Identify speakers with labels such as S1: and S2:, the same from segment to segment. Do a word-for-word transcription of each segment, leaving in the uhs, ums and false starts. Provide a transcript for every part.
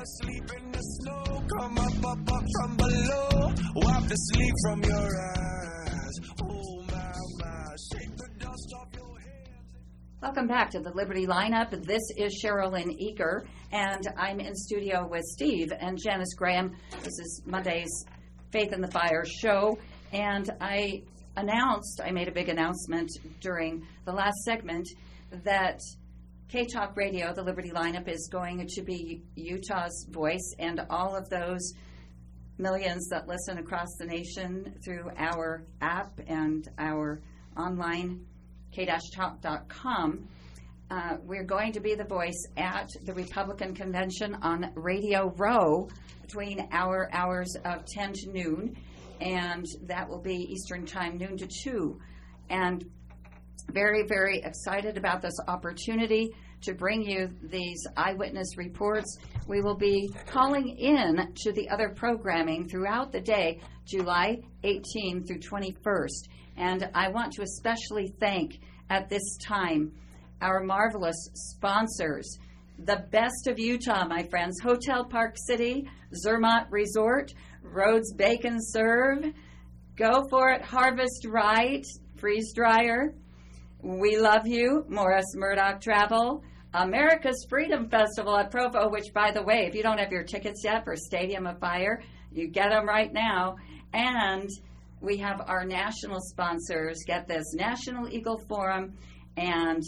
S1: asleep in the snow. Come up, up, up from below. Wipe the sleep from your eyes. Oh, my, my. Shake the dust off your hands.
S2: Welcome back to the Liberty Lineup. This is Sherilyn Eager, and I'm in studio with Steve and Janice Graham. This is Monday's Faith in the Fire show, and I announced, I made a big announcement during the last segment that K-Talk Radio, the Liberty Lineup, is going to be Utah's voice, and all of those millions that listen across the nation through our app and our online k dash talk dot com. Uh, we're going to be the voice at the Republican Convention on Radio Row between our hours of ten to noon, and that will be Eastern Time, noon to two. And very, very excited about this opportunity to bring you these eyewitness reports. We will be calling in to the other programming throughout the day, July eighteenth through twenty-first. And I want to especially thank at this time our marvelous sponsors, the best of Utah, my friends, Hotel Park City, Zermatt Resort, Rhodes Bacon Serve, Go For It, Harvest Right, Freeze Dryer, We Love You, Morris Murdoch Travel, America's Freedom Festival at Provo, which, by the way, if you don't have your tickets yet for Stadium of Fire, you get them right now. And we have our national sponsors, get this, National Eagle Forum, and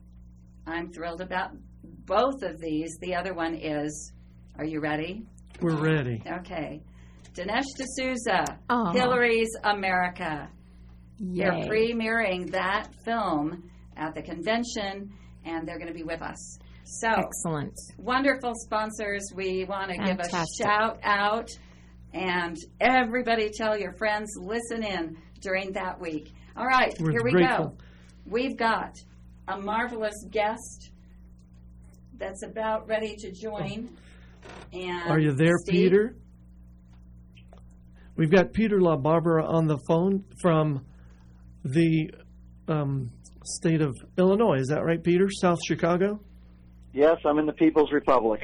S2: I'm thrilled about both of these. The other one is, are you ready?
S3: We're ready.
S2: Okay. Dinesh D'Souza,
S4: Aww.
S2: Hillary's America.
S4: Yay.
S2: They're premiering that film at the convention, and they're going to be with us. So,
S4: excellent.
S2: Wonderful sponsors. We want to give a
S4: Fantastic.
S2: shout out, and everybody tell your friends, listen in during that week. All right,
S3: We're
S2: here we
S3: grateful.
S2: go. We've got a marvelous guest that's about ready to join. And
S3: Are you there,
S2: Steve?
S3: Peter? We've got Peter LaBarbera on the phone from the um, state of Illinois. Is that right, Peter? South Chicago?
S5: Yes, I'm in the People's Republic.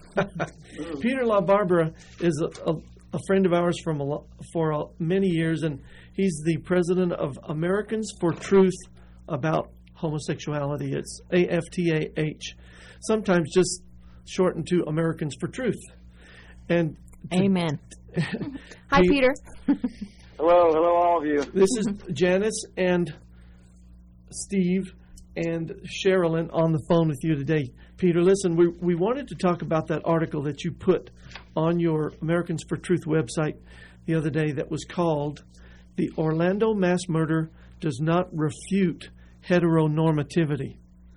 S3: Peter LaBarbera is a, a, a friend of ours from a, lo- for a, many years, and he's the president of Americans for Truth about homosexuality. It's A F T A H, sometimes just shortened to Americans for Truth. And to,
S4: Amen. Hi,
S3: Pete-
S4: Peter.
S5: Hello, hello, all of you.
S3: This is Janice and Steve and Sherilyn on the phone with you today. Peter, listen, we we wanted to talk about that article that you put on your Americans for Truth website the other day that was called "The Orlando Mass Murder Does Not Refute Heteronormativity."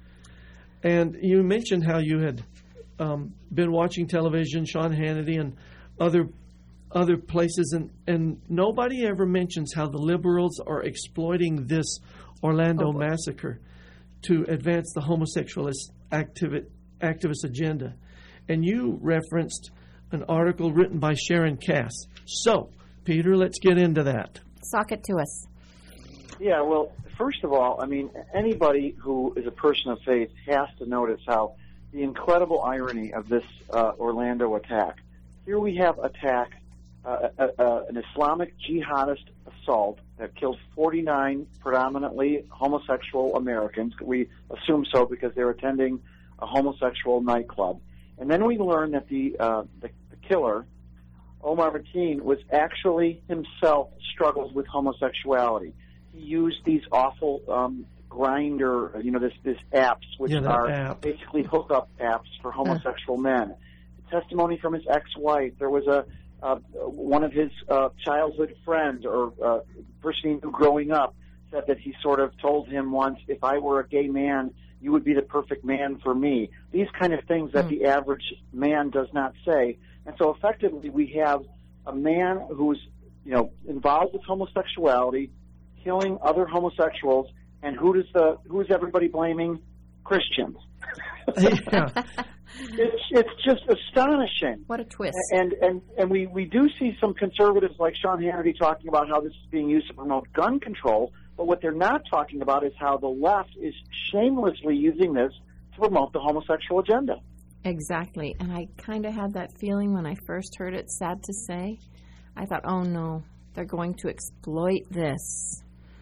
S3: And you mentioned how you had um, been watching television, Sean Hannity and other other places, and, and nobody ever mentions how the liberals are exploiting this Orlando
S4: Oh, boy.
S3: massacre to advance the homosexualist activi- activist agenda. And you referenced an article written by Sharon Cass. So, Peter, let's get into that.
S4: Sock it to us.
S5: Yeah, well, first of all, I mean, anybody who is a person of faith has to notice how the incredible irony of this uh, Orlando attack. Here we have attack, uh, uh, uh, an Islamic jihadist assault that killed forty-nine predominantly homosexual Americans. We assume so because they're attending a homosexual nightclub. And then we learn that the, uh, the, the killer, Omar Mateen, was actually himself struggled with homosexuality. He used these awful um, grinder, you know, this this apps, which
S3: Yeah, that
S5: are
S3: app.
S5: basically hookup apps for homosexual men. Testimony from his ex-wife. There was a uh, one of his uh, childhood friends or uh, person he knew growing up said that he sort of told him once, "If I were a gay man, you would be the perfect man for me." These kind of things that mm. the average man does not say. And so effectively we have a man who's, you know, involved with homosexuality, killing other homosexuals, and who does the who is everybody blaming? Christians.
S3: Yeah.
S5: It's it's just astonishing.
S4: What a twist.
S5: And and and we, we do see some conservatives like Sean Hannity talking about how this is being used to promote gun control, but what they're not talking about is how the left is shamelessly using this to promote the homosexual agenda.
S4: Exactly. And I kind of had that feeling when I first heard it, sad to say. I thought, oh no, they're going to exploit this.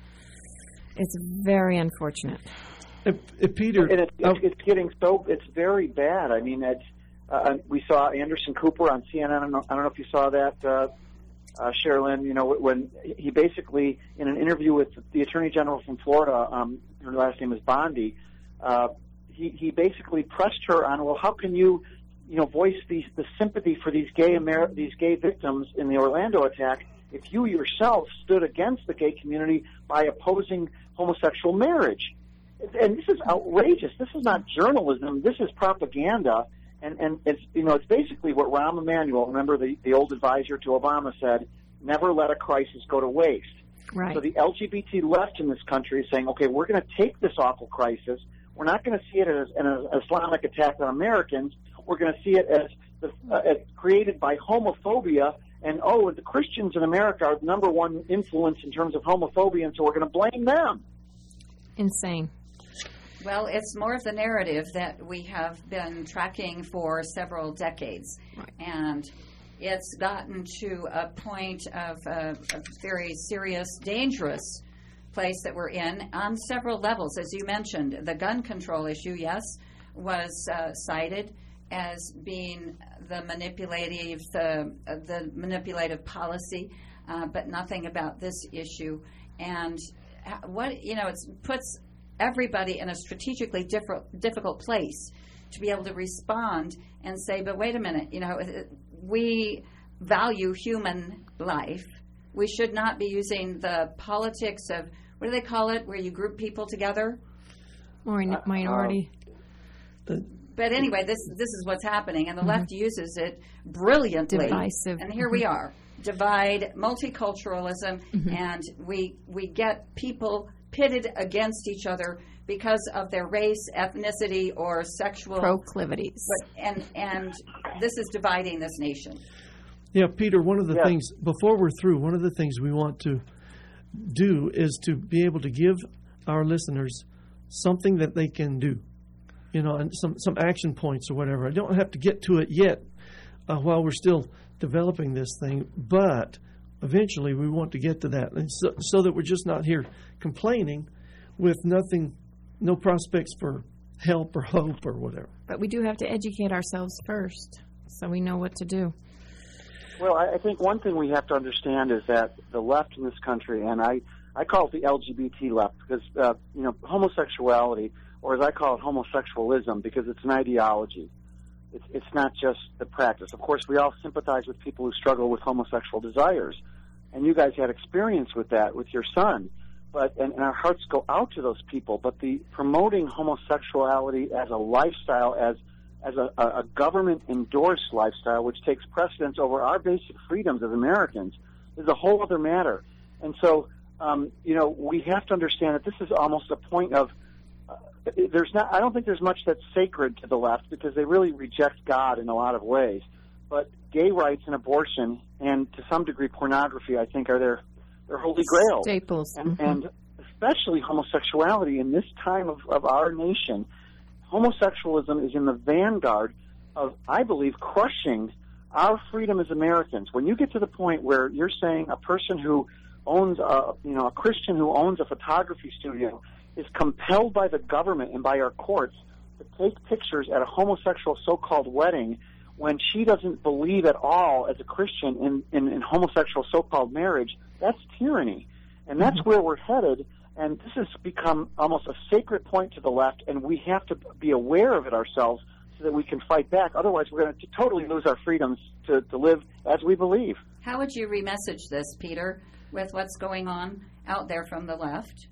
S4: It's very unfortunate.
S3: If, if Peter,
S5: And it's,
S3: uh,
S5: it's, it's getting so, it's very bad. I mean, it's, uh, we saw Anderson Cooper on C N N. I don't know, I don't know if you saw that, uh, uh, Sherilyn, you know, when he basically, in an interview with the Attorney General from Florida, um, her last name is Bondi, uh, he, he basically pressed her on, well, how can you, you know, voice these, the sympathy for these gay Amer- these gay victims in the Orlando attack if you yourself stood against the gay community by opposing homosexual marriage? And this is outrageous. This is not journalism. This is propaganda. And, and it's, you know, it's basically what Rahm Emanuel, remember the, the old advisor to Obama, said, never let a crisis go to waste.
S4: Right.
S5: So the L G B T left in this country is saying, okay, we're going to take this awful crisis. We're not going to see it as an Islamic attack on Americans. We're going to see it as, the, uh, as created by homophobia. And, oh, the Christians in America are the number one influence in terms of homophobia, and so we're going to blame them.
S4: Insane.
S2: Well, it's more of the narrative that we have been tracking for several decades.
S4: Right.
S2: And it's gotten to a point of a, a very serious, dangerous place that we're in on several levels. As you mentioned, the gun control issue, yes, was uh, cited as being the manipulative, the, uh, the manipulative policy, uh, but nothing about this issue. And what, you know, it puts everybody in a strategically different, difficult place to be able to respond and say, but wait a minute, you know, we value human life. We should not be using the politics of, what do they call it, where you group people together?
S4: Min- minority.
S3: uh,
S2: But anyway, this this is what's happening, and the left uses it brilliantly.
S4: Divisive.
S2: And here we are, divide, multiculturalism,
S4: Mm-hmm.
S2: and we we get people pitted against each other because of their race, ethnicity, or sexual
S4: Proclivities.
S2: But, and and this is dividing this nation.
S3: yeah, Peter, one of the
S5: Yeah.
S3: things, before we're through, one of the things we want to do is to be able to give our listeners something that they can do, you know, and some, some action points or whatever. I don't have to get to it yet uh, while we're still developing this thing, but eventually we want to get to that, and so, so that we're just not here complaining with nothing, no prospects for help or hope or whatever.
S4: But we do have to educate ourselves first so we know what to do.
S5: Well, I I think one thing we have to understand is that the left in this country, and I, I call it the L G B T left, because, uh, you know, homosexuality, or as I call it, homosexualism, because it's an ideology. It's, it's not just the practice. Of course, we all sympathize with people who struggle with homosexual desires, and you guys had experience with that with your son. But and, and our hearts go out to those people. But the promoting homosexuality as a lifestyle, as as a, a government-endorsed lifestyle, which takes precedence over our basic freedoms as Americans, is a whole other matter. And so, um, you know, we have to understand that this is almost a point of uh, there's not. I don't think there's much that's sacred to the left, because they really reject God in a lot of ways. But gay rights and abortion, and to some degree pornography, I think are their their holy grail.
S4: Staples.
S5: And,
S4: Mhm.
S5: and especially homosexuality in this time of, of our nation. Homosexualism is in the vanguard of, I believe, crushing our freedom as Americans. When you get to the point where you're saying a person who owns a, you know, a Christian who owns a photography studio is compelled by the government and by our courts to take pictures at a homosexual so-called wedding when she doesn't believe at all as a Christian in, in, in homosexual so-called marriage, that's tyranny. And that's
S4: Mm-hmm.
S5: where we're headed. And this has become almost a sacred point to the left, and we have to be aware of it ourselves so that we can fight back. Otherwise, we're going to totally lose our freedoms to, to live as we believe.
S2: How would you remessage this, Peter, with what's going on out there from the left?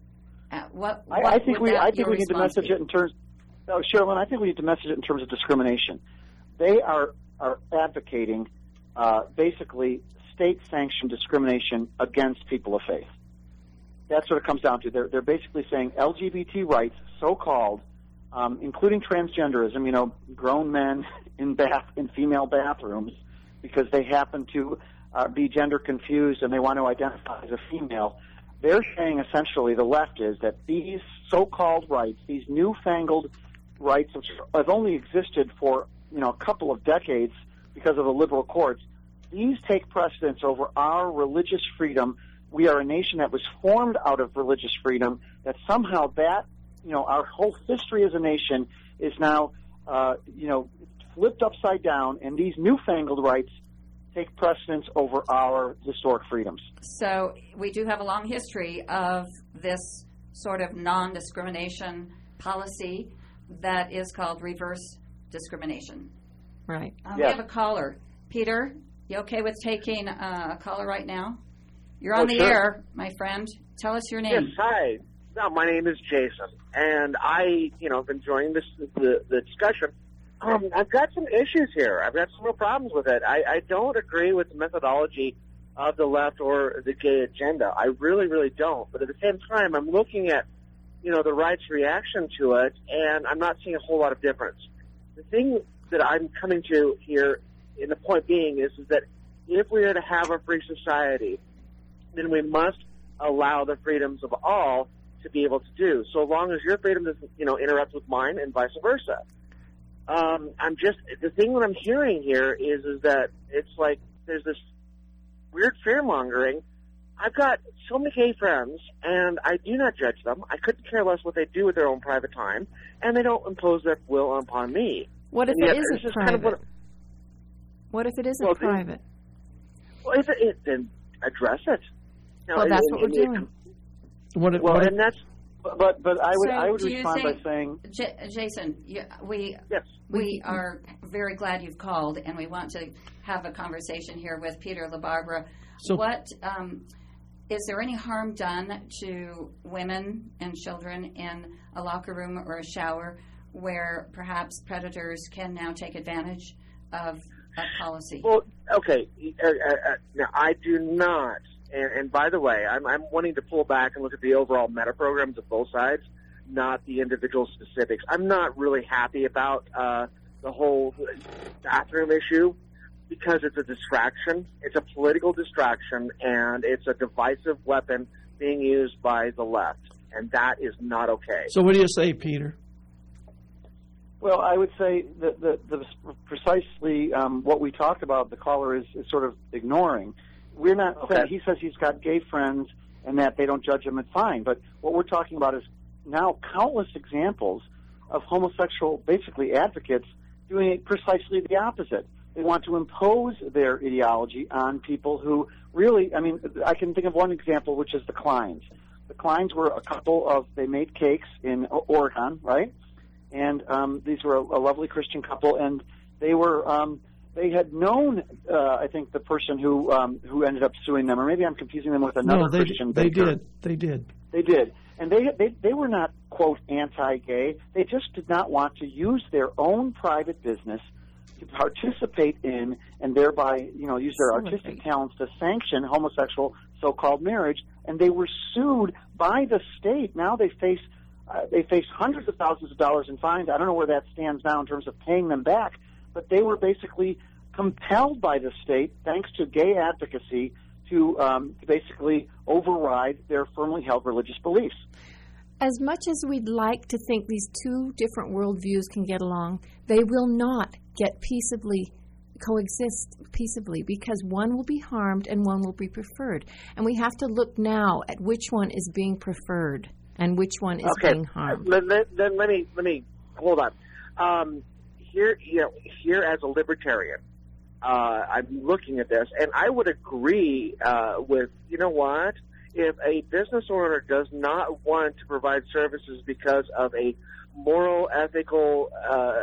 S2: Uh, what,
S5: I,
S2: what
S5: I think
S2: would
S5: we
S2: that-
S5: I think
S2: your
S5: we need to
S2: response
S5: message
S2: be?
S5: it in terms. No, Sherilyn, I think we need to message it in terms of discrimination. They are are advocating uh, basically state-sanctioned discrimination against people of faith. That's what it comes down to. They're they're basically saying L G B T rights, so-called, um, including transgenderism. You know, grown men in bath in female bathrooms because they happen to uh, be gender confused and they want to identify as a female. They're saying essentially, the left is, that these so-called rights, these newfangled rights, which have only existed for, you know, a couple of decades because of the liberal courts, these take precedence over our religious freedom. We are a nation that was formed out of religious freedom, that somehow that, you know, our whole history as a nation is now, uh, you know, flipped upside down, and these newfangled rights take precedence over our historic freedoms.
S2: So we do have a long history of this sort of non-discrimination policy that is called reverse discrimination.
S4: Right.
S2: Um,
S5: Yes.
S2: We have a caller. Peter, you okay with taking uh, a caller right now? You're on
S6: Oh,
S2: the
S6: sure.
S2: air, my friend. Tell us your
S6: Yes,
S2: name.
S6: hi. No, my name is Jason, and I, you know, have been enjoying this the, the discussion. Um, I've got some issues here. I've got some real problems with it. I, I don't agree with the methodology of the left or the gay agenda. I really, really don't. But at the same time, I'm looking at, you know, the right's reaction to it, and I'm not seeing a whole lot of difference. The thing that I'm coming to here, and the point being, is, is that if we are to have a free society, then we must allow the freedoms of all to be able to do, so long as your freedom doesn't, you know, interrupt with mine and vice versa. Um, I'm just, the thing that I'm hearing here is, is that it's like there's this weird fear-mongering. I've got so many gay friends, and I do not judge them. I couldn't care less what they do with their own private time, and they don't impose their will upon me.
S4: What if
S6: And
S4: it
S6: yet, this
S4: isn't
S6: is kind of
S4: private?
S6: what-
S4: What if it isn't
S6: Well, the-
S4: private?
S6: Well, if it, it, then address it. Now,
S4: Well, that's
S6: and-
S4: what we're
S6: and-
S4: doing.
S3: What if,
S6: Well,
S3: what if-
S6: and that's,
S5: But but, but I would
S2: So
S5: I would
S2: do you
S5: respond
S2: think-
S5: by saying,
S2: J- Jason, you, we
S6: yes.
S2: we are very glad you've called, and we want to have a conversation here with Peter LaBarbera.
S3: So-
S2: what um, is there any harm done to women and children in a locker room or a shower where perhaps predators can now take advantage of a policy?
S6: Well, okay. Uh, uh, uh, now, I do not, and, and by the way, I'm, I'm wanting to pull back and look at the overall meta programs of both sides, not the individual specifics. I'm not really happy about uh, the whole bathroom issue because it's a distraction. It's a political distraction, and it's a divisive weapon being used by the left, and that is not okay.
S3: so what do you say, Peter?
S5: well, I would say that the, the precisely um, what we talked about, the caller is, is sort of ignoring. We're not
S6: Okay.
S5: saying, he says he's got gay friends and that they don't judge him, it's fine. But what we're talking about is now countless examples of homosexual, basically advocates, doing precisely the opposite. They want to impose their ideology on people who really, I mean, I can think of one example, which is the Kleins. The Kleins were a couple of, they made cakes in Oregon, right? And um, these were a, a lovely Christian couple, and they were, um, they had known, uh, I think, the person who um, who ended up suing them, or maybe I'm confusing them with another
S3: No, they
S5: Christian
S3: they
S5: baker.
S3: did. They did.
S5: They did. And they, they they were not, quote, anti-gay. They just did not want to use their own private business to participate in and thereby, you know, use their artistic
S4: Celebrate.
S5: talents to sanction homosexual so-called marriage. And they were sued by the state. Now they face uh, they face hundreds of thousands of dollars in fines. I don't know where that stands now in terms of paying them back, but they were basically compelled by the state, thanks to gay advocacy, to, um, to basically override their firmly held religious beliefs.
S4: As much as we'd like to think these two different worldviews can get along, they will not get peaceably coexist peaceably because one will be harmed and one will be preferred. And we have to look now at which one is being preferred and which one is
S6: Okay.
S4: being harmed.
S6: Then, then, then let me let me hold on. Um, here, you know, here as a libertarian, uh, I'm looking at this, and I would agree uh, with, you know what? If a business owner does not want to provide services because of a moral, ethical, uh,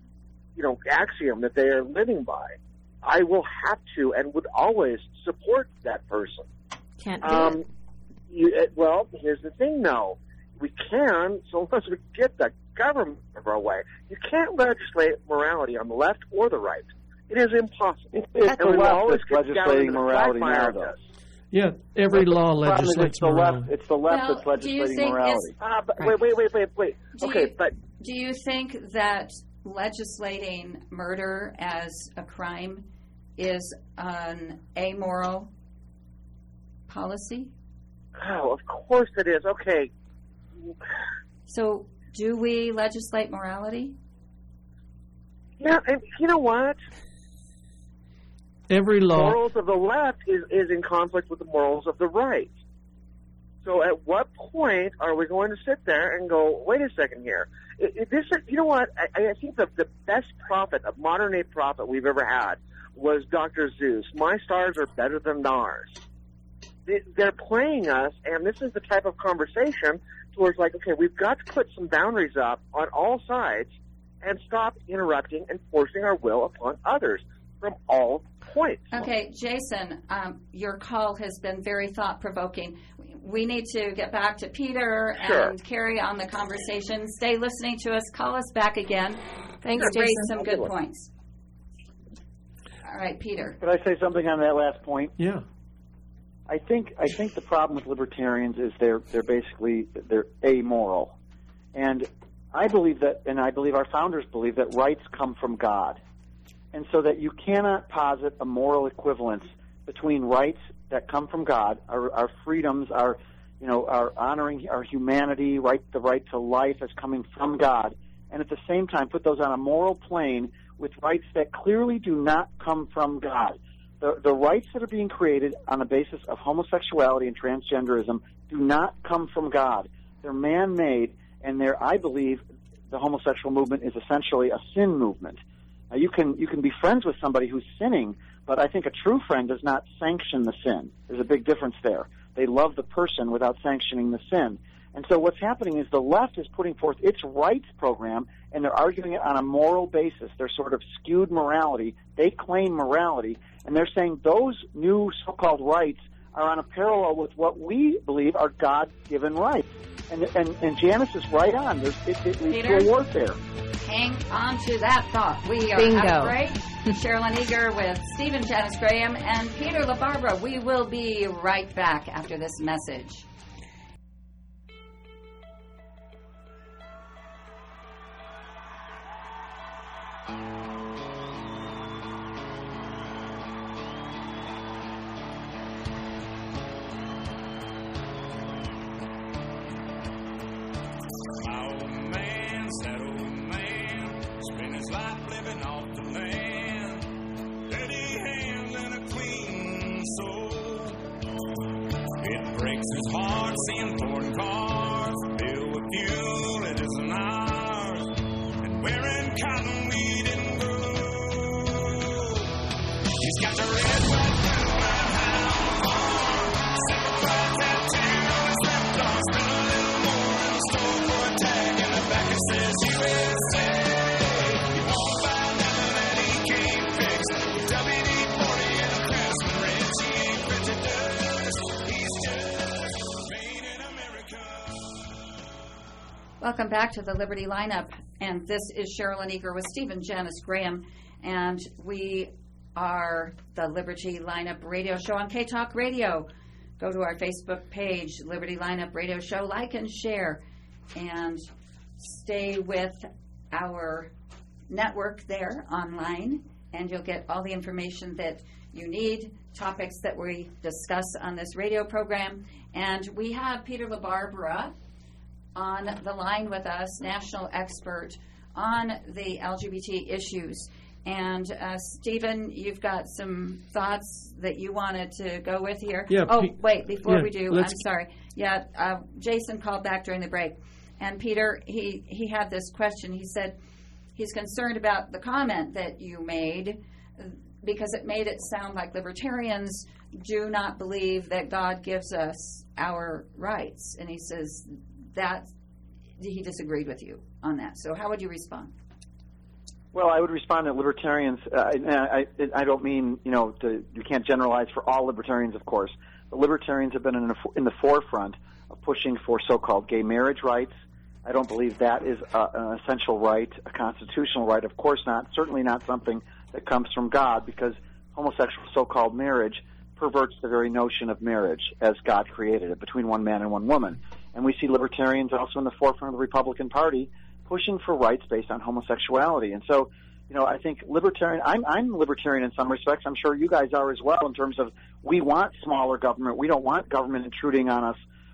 S6: you know, axiom that they are living by, I will have to and would always support that person.
S4: Can't do
S6: Um,
S4: it.
S6: you, uh, well, here's the thing, though. We can, so long as we get the government of our way. You can't legislate morality on the left or the right. It is impossible.
S5: It's, it's
S6: And
S5: the
S6: we will
S5: left
S6: always
S5: that's
S6: get down
S5: legislating
S6: into the
S5: morality now,
S6: quagmire of
S5: though.
S6: this.
S3: Yeah, every law
S5: The problem is
S3: legislates
S5: it's the left.
S3: morality.
S5: It's the left
S2: Well,
S5: that's
S2: do you
S5: legislating
S2: think
S5: morality.
S2: it's-
S6: Uh, but
S4: Right.
S6: wait, wait, wait, wait, wait.
S2: Do
S6: okay,
S2: you-
S6: but
S2: Do you think that legislating murder as a crime is an amoral policy?
S6: oh, of course it is. Okay,
S2: So do we legislate morality?
S6: Yeah, and you know what?
S3: Every law.
S6: Morals of the left is, is in conflict with the morals of the right. So at what point are we going to sit there and go, wait a second here? It, it, this, you know what? I, I think the, the best prophet, a modern-day prophet we've ever had was Doctor Zeus. My stars are better than ours. They, they're playing us, and this is the type of conversation towards like, okay, we've got to put some boundaries up on all sides and stop interrupting and forcing our will upon others from all points.
S2: Okay, Jason, um, your call has been very thought-provoking. We need to get back to Peter
S6: Sure.
S2: and carry on the conversation. Stay listening to us. Call us back again.
S4: Thanks,
S2: Raise
S4: Jason.
S2: some good points. All right, Peter.
S5: Could I say something on that last point?
S3: Yeah.
S5: I think I think the problem with libertarians is they're they're basically they're amoral, and I believe that, and I believe our founders believe that rights come from God, and so that you cannot posit a moral equivalence between rights that come from God, our, our freedoms, our you know our honoring our humanity, right, the right to life as coming from God, and at the same time put those on a moral plane with rights that clearly do not come from God. The, the rights that are being created on the basis of homosexuality and transgenderism do not come from God. They're man-made, and they're, I believe, the homosexual movement is essentially a sin movement. Now, you can you can be friends with somebody who's sinning, but I think a true friend does not sanction the sin. There's a big difference there. They love the person without sanctioning the sin. And so what's happening is the left is putting forth its rights program, and they're arguing it on a moral basis. They're sort of skewed morality. They claim morality, and they're saying those new so-called rights are on a parallel with what we believe are God-given rights. And and, and Janice is right on. There's, it, it leads
S2: Peter?
S5: to a warfare.
S2: Hang on to that thought. We are
S4: Bingo.
S2: out of break. Sherilyn Eager with Stephen Janice Graham and Peter LaBarbera. We will be right back after this message.
S1: My old man, that old man, spent his life living off the land. Dirty hands and a clean soul. It breaks his heart seeing foreign cars filled with fuel it isn't ours, and wearing cotton we didn't grow. He's got the red, white, blue, and hound farm, silver pride tattoo on his left arm, spent a little more in the store for a tag, and the back it says U S A. You won't find nothing that he can't fix. With W D forty and a Craftsman wrench, he ain't printed dust. He's just made in America.
S2: Welcome back to the Liberty Lineup, and this is Sherilyn Eager with Stephen Janice Graham, and we are the Liberty Lineup radio show on K-Talk Radio. Go to our Facebook page, Liberty Lineup Radio Show, like and share, and stay with our network there online, and you'll get all the information that you need, topics that we discuss on this radio program. And we have Peter LaBarbera on the line with us, national expert on the L G B T issues. And uh, Stephen, you've got some thoughts that you wanted to go with here.
S3: Yeah,
S2: oh,
S3: Pe-
S2: wait, before
S3: yeah,
S2: we do, I'm
S3: let's-
S2: sorry. Yeah, uh, Jason called back during the break. And Peter, he, he had this question. He said he's concerned about the comment that you made because it made it sound like libertarians do not believe that God gives us our rights. And he says that he disagreed with you on that. So how would you respond?
S5: Well, I would respond that libertarians, uh, and I, I don't mean, you know, to, you can't generalize for all libertarians, of course, but libertarians have been in the, in the forefront of pushing for so-called gay marriage rights. I don't believe that is a, an essential right, a constitutional right. Of course not, certainly not something that comes from God, because homosexual so-called marriage perverts the very notion of marriage as God created it, between one man and one woman. And we see libertarians also in the forefront of the Republican Party pushing for rights based on homosexuality. And so, you know, I think libertarian, I'm, I'm libertarian in some respects. I'm sure you guys are as well, in terms of we want smaller government. We don't want government intruding on us.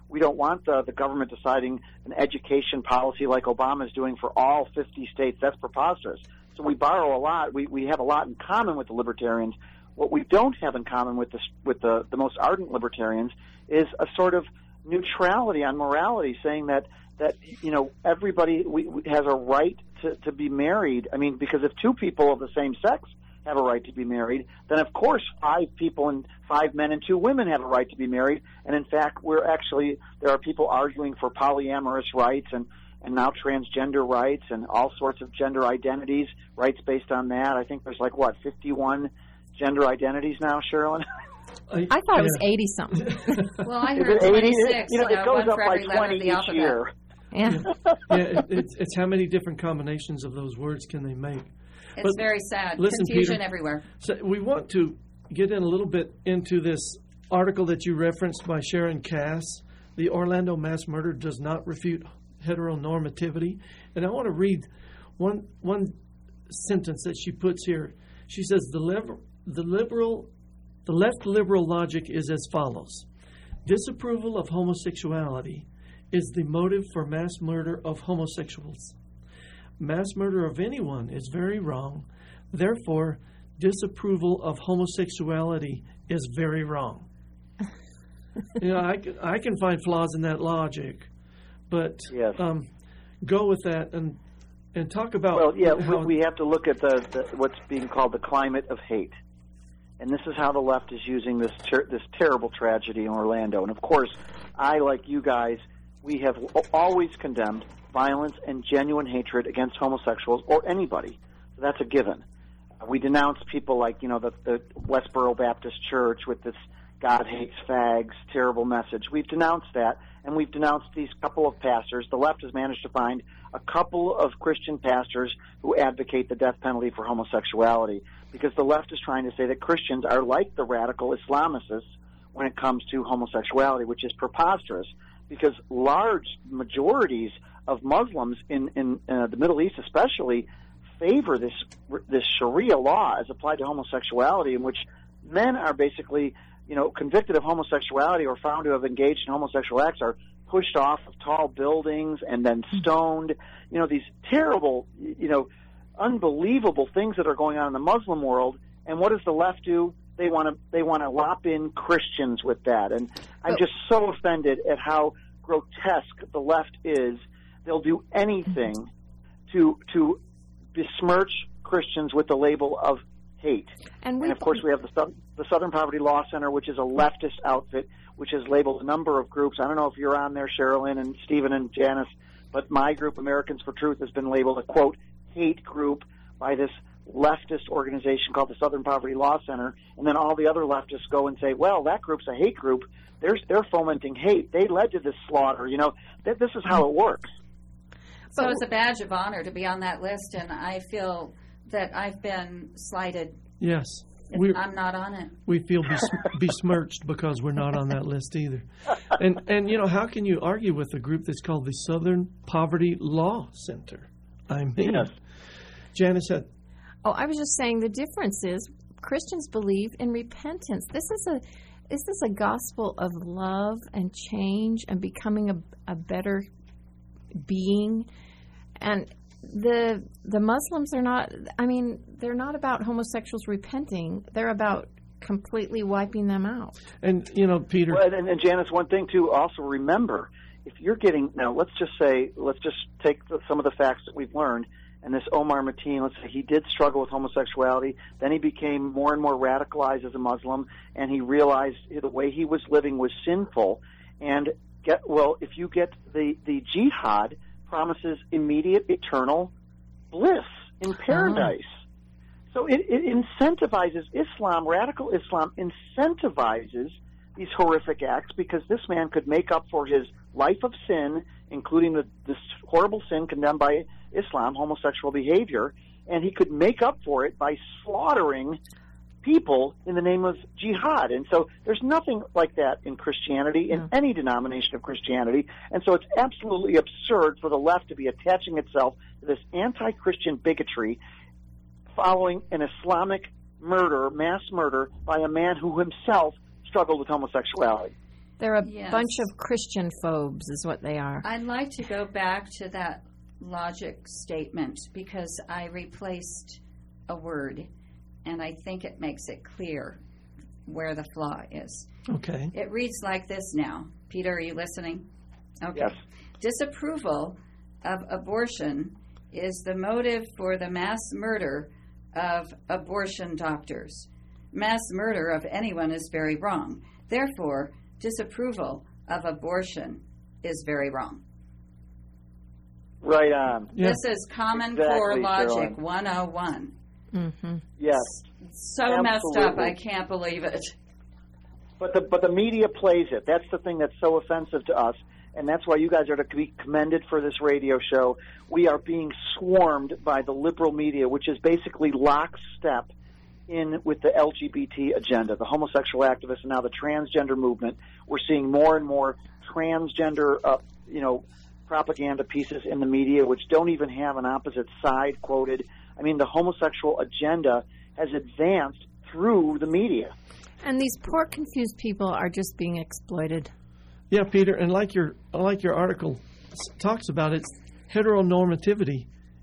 S5: We don't want the, the government deciding an education policy like Obama is doing for all fifty states. That's preposterous. So we borrow a lot. We, we have a lot in common with the libertarians. What we don't have in common with the, with the, the most ardent libertarians is a sort of neutrality on morality, saying that, that you know, everybody we, we has a right to, to be married. I mean, because if two people of the same sex have a right to be married, then of course five people and five men and two women have a right to be married. And in fact, we're actually, there are people arguing for polyamorous rights and, and now transgender rights and all sorts of gender identities, rights based on that. I think there's like, what, fifty-one gender identities now, Sherilyn?
S4: I thought it was eighty something.
S2: Well, I
S5: Is
S2: heard
S5: it eighty?
S2: twenty-six.
S5: You know, it
S2: uh,
S5: goes
S2: one
S5: up
S2: for
S5: by
S2: every letter
S5: twenty
S2: of the
S5: each
S2: alphabet.
S5: year.
S4: Yeah.
S3: yeah, it, it's, it's how many different combinations of those words can they make?
S2: It's
S3: But
S2: very sad.
S3: listen,
S2: Confusion
S3: Peter,
S2: everywhere.
S3: So we want to get in a little bit into this article that you referenced by Sharon Cass. The Orlando mass murder does not refute heteronormativity. And I want to read one one sentence that she puts here. She says the lever, the liberal the left liberal logic is as follows. Disapproval of homosexuality is the motive for mass murder of homosexuals. Mass murder of anyone is very wrong. Therefore, disapproval of homosexuality is very wrong. you know, I can, I can find flaws in that logic, but
S5: Yes.
S3: um, go with that and and talk about.
S5: Well, yeah,
S3: how,
S5: we, we have to look at the, the what's being called the climate of hate, and this is how the left is using this ter- this terrible tragedy in Orlando. And of course, I, like you guys, we have always condemned violence and genuine hatred against homosexuals or anybody. So that's a given. We denounce people like, you know, the, the Westboro Baptist Church with this God hates fags terrible message. We've denounced that, and we've denounced these couple of pastors. The left has managed to find a couple of Christian pastors who advocate the death penalty for homosexuality, because the left is trying to say that Christians are like the radical Islamists when it comes to homosexuality, which is preposterous, because large majorities of Muslims in, in uh, the Middle East especially favor this this Sharia law as applied to homosexuality, in which men are basically, you know, convicted of homosexuality or found to have engaged in homosexual acts are pushed off of tall buildings and then stoned. You know, these terrible, you know, unbelievable things that are going on in the Muslim world. And what does the left do? They want to they want to lop in Christians with that. And I'm just so offended at how grotesque the left is. They'll do anything to to besmirch Christians with the label of hate.
S4: And,
S5: and of course, we have the, the Southern Poverty Law Center, which is a leftist outfit, which has labeled a number of groups. I don't know if you're on there, Sherilyn and Stephen and Janice, but my group, Americans for Truth, has been labeled a, quote, hate group by this leftist organization called the Southern Poverty Law Center. And then all the other leftists go and say, well, that group's a hate group. They're, they're fomenting hate. They led to this slaughter. You know, th- this is how it works.
S2: So it's a badge of honor to be on that list, and I feel that I've been slighted.
S3: Yes.
S2: If
S3: We're,
S2: I'm not on it.
S3: we feel bes- besmirched because we're not on that list either. And, and, you know, how can you argue with a group that's called the Southern Poverty Law Center? I mean,
S5: Yes.
S3: Janice had...
S4: Oh, I was just saying the difference is Christians believe in repentance. This is a this is a gospel of love and change and becoming a, a better being. And the the Muslims are not, I mean, they're not about homosexuals repenting. They're about completely wiping them out.
S3: And, you know, Peter...
S5: Well, and, and Janice, one thing, too, also remember, if you're getting, now let's just say, let's just take the, some of the facts that we've learned, and this Omar Mateen, let's say he did struggle with homosexuality, then he became more and more radicalized as a Muslim, and he realized the way he was living was sinful, and get, well, if you get the, the jihad, promises immediate eternal bliss in paradise. Uh-huh. So it, it incentivizes Islam, radical Islam incentivizes these horrific acts, because this man could make up for his life of sin, including the, this horrible sin condemned by Islam, homosexual behavior, and he could make up for it by slaughtering people in the name of jihad. And so there's nothing like that in Christianity, in yeah. any denomination of Christianity. And so it's absolutely absurd for the left to be attaching itself to this anti-Christian bigotry following an Islamic murder, mass murder, by a man who himself struggled with homosexuality.
S4: They're a
S2: Yes.
S4: bunch of Christian phobes is what they are.
S2: I'd like to go back to that logic statement because I replaced a word, and I think it makes it clear where the flaw is.
S3: Okay.
S2: It reads like this now. Peter, are you listening? Okay.
S5: Yes.
S2: Disapproval of abortion is the motive for the mass murder of abortion doctors. Mass murder of anyone is very wrong. Therefore, disapproval of abortion is very wrong.
S5: Right on.
S3: Yeah.
S2: This is Common
S5: Exactly,
S2: Core Logic
S5: Carolyn.
S2: one oh one.
S4: Mm-hmm.
S5: Yes.
S2: So messed up,
S5: Absolutely.
S2: I can't believe it.
S5: But the but the media plays it. That's the thing that's so offensive to us, and that's why you guys are to be commended for this radio show. We are being swarmed by the liberal media, which is basically lockstep in with the L G B T agenda, the homosexual activists, and now the transgender movement. We're seeing more and more transgender, uh, you know, propaganda pieces in the media, which don't even have an opposite side quoted. I mean, the homosexual agenda has advanced through the media.
S4: And these poor, confused people are just being exploited.
S3: Yeah, Peter, and like your like your article s- talks about, it, heteronormativity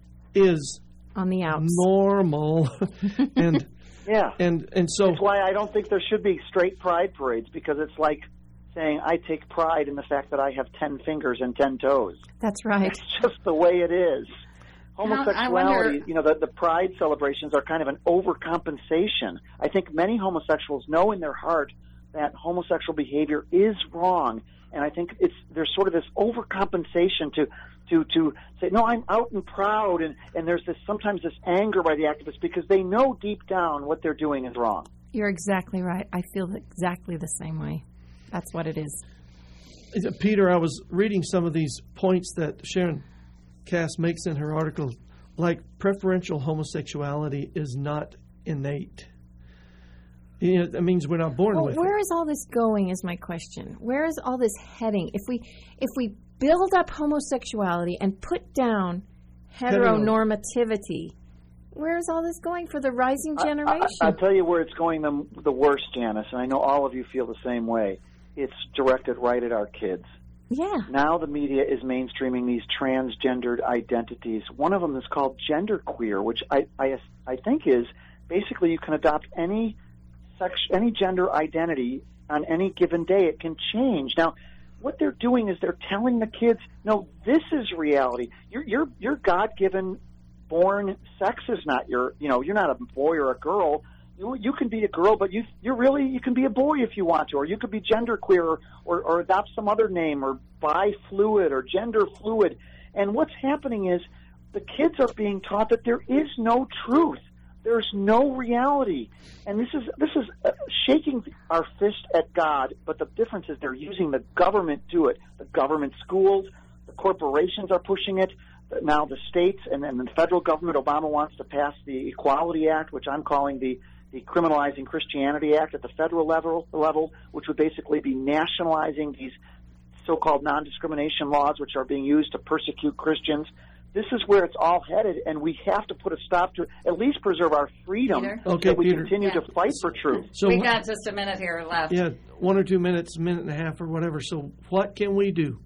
S3: is
S4: On the outs.
S3: normal, and
S5: Yeah.
S3: and and so
S5: That's why I don't think there should be straight pride parades, because it's like saying I take pride in the fact that I have ten fingers and ten toes.
S4: That's right.
S5: It's just the way it is. Homosexuality,
S2: I wonder-
S5: you know, the, the pride celebrations are kind of an overcompensation. I think many homosexuals know in their heart that homosexual behavior is wrong, and I think it's there's sort of this overcompensation to to to say, no, I'm out and proud, and, and there's this sometimes this anger by the activists because they know deep down what they're doing is wrong.
S4: You're exactly right. I feel exactly the same way. That's what it is.
S3: Peter, I was reading some of these points that Sharon Cass makes in her article, like preferential homosexuality is not innate. You know, that means we're not born
S4: Well,
S3: with
S4: where
S3: it.
S4: is all this going is my question. Where is all this heading? If we if we build up homosexuality and put down
S3: Hetero.
S4: heteronormativity, where is all this going for the rising generation?
S5: I, I, I'll tell you where it's going the, the worst, Janice, and I know all of you feel the same way. It's directed right at our kids.
S4: yeah.
S5: Now the media is mainstreaming these transgendered identities. One of them is called genderqueer, which I, I, I think is basically you can adopt any sex, any gender identity on any given day. It can change. Now, what they're doing is they're telling the kids, no, this is reality. Your your your God-given born sex is not your, you know, you're not a boy or a girl. You, you can be a girl, but you you're really you can be a boy if you want to, or you could be genderqueer, or, or, or adopt some other name, or bi-fluid, or gender fluid. And what's happening is the kids are being taught that there is no truth, there's no reality, and this is this is uh, shaking our fist at God. But the difference is they're using the government to it. The government schools, the corporations are pushing it. Now the states and then the federal government. Obama wants to pass the Equality Act, which I'm calling the the Criminalizing Christianity Act at the federal level, level, which would basically be nationalizing these so-called non-discrimination laws, which are being used to persecute Christians. This is where it's all headed, and we have to put a stop to at least preserve our freedom,
S2: Peter?
S5: so
S3: Okay,
S5: that we
S3: Peter.
S5: continue
S2: Yeah.
S5: to fight for truth.
S3: So
S2: we got just a minute here left.
S3: yeah, one or two minutes, minute and a half, or whatever. So what can we do?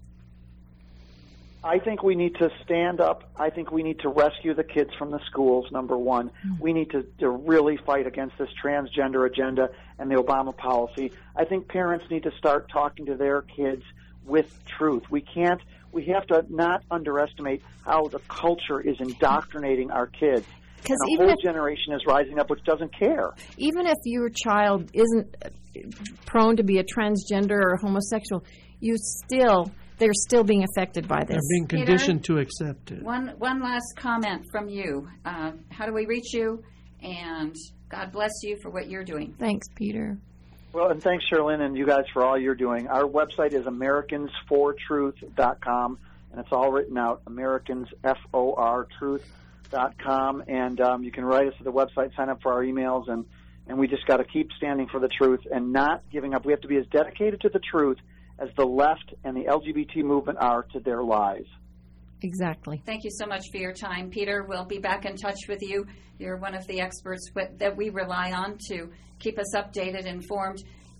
S5: I think we need to stand up. I think we need to rescue the kids from the schools, number one. We need to, to really fight against this transgender agenda and the Obama policy. I think parents need to start talking to their kids with truth. We can't, we have to not underestimate how the culture is indoctrinating our kids. And
S4: Because
S5: a
S4: even
S5: whole
S4: if,
S5: generation is rising up which doesn't care.
S4: even if your child isn't uh, prone to be a transgender or homosexual, you still they're still being affected by
S3: They're
S4: this.
S3: being
S2: Peter?
S3: conditioned to accept it.
S2: One one last comment from you. Uh, how do we reach you? And God bless you for what you're doing.
S4: Thanks, Peter.
S5: Well, and thanks, Sherlyn, and you guys for all you're doing. Our website is Americans for Truth dot com, and it's all written out, Americans, F O R, truth dot com, and um, you can write us at the website, sign up for our emails, and, and we just got to keep standing for the truth and not giving up. We have to be as dedicated to the truth as the left and the L G B T movement are to their lies.
S4: Exactly.
S2: Thank you so much for your time, Peter. We'll be back in touch with you. You're one of the experts with, that we rely on to keep us updated, informed,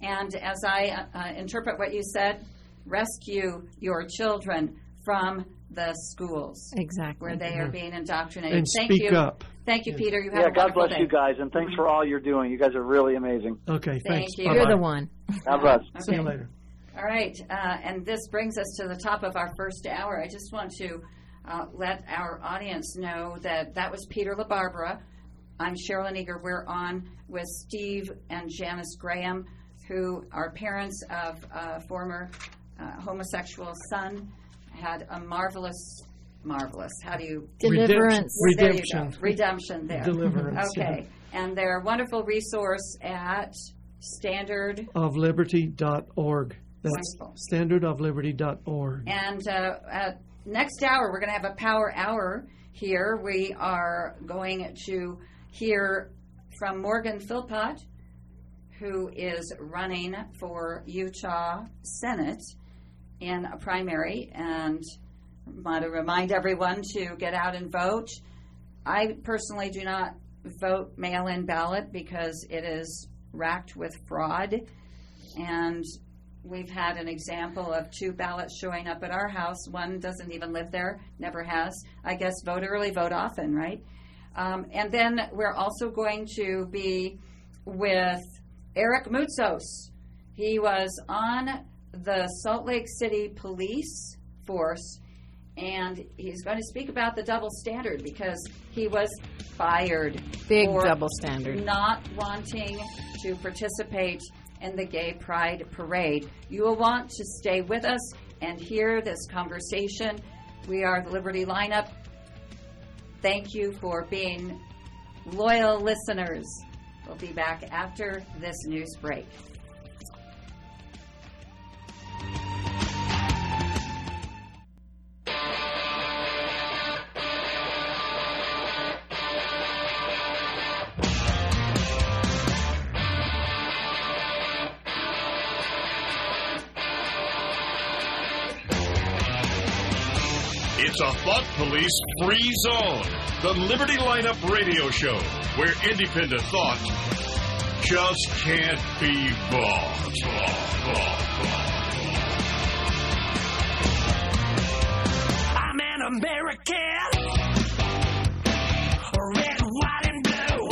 S2: And as I uh, interpret what you said, rescue your children from the schools
S4: Exactly.
S2: where they are being indoctrinated.
S3: And
S2: Thank
S3: speak
S2: you.
S3: up.
S2: Thank you, Peter. You have
S5: Yeah,
S2: a
S5: God
S2: wonderful
S5: bless
S2: day.
S5: you guys, and thanks for all you're doing. You guys are really amazing.
S3: Okay, thanks.
S2: you.
S3: Bye-bye.
S4: You're the one.
S5: God bless.
S3: See you
S2: Okay.
S3: later.
S2: All right, uh, and this brings us to the top of our first hour. I just want to uh, let our audience know that that was Peter LaBarbera. I'm Sherilyn Eager. We're on with Steve and Janice Graham, who are parents of a former uh, homosexual son, had a marvelous, marvelous, how do you...
S4: Deliverance.
S2: There you
S3: Redemption.
S2: go. Redemption there.
S3: Deliverance,
S2: Okay, and they're a wonderful resource at Standard...
S3: Of liberty dot org. That's
S2: Wonderful.
S3: standard of liberty dot org.
S2: And uh, uh, next hour, we're going to have a power hour here. We are going to hear from Morgan Philpott, who is running for Utah Senate in a primary. And I want to remind everyone to get out and vote. I personally do not vote mail-in ballot because it is racked with fraud. And we've had an example of two ballots showing up at our house. One doesn't even live there, never has. I guess vote early, vote often, right? Um, and then we're also going to be with Eric Moutsos. He was on the Salt Lake City Police Force, and he's going to speak about the double standard because he was fired
S4: Big
S2: for
S4: double standard.
S2: not wanting to participate in the Gay Pride Parade. You will want to stay with us and hear this conversation. We are the Liberty Lineup. Thank you for being loyal listeners. We'll be back after this news break.
S7: It's a Thought Police free zone. The Liberty Lineup radio show, where independent thought just can't be bought.
S1: I'm an American, red, white, and blue,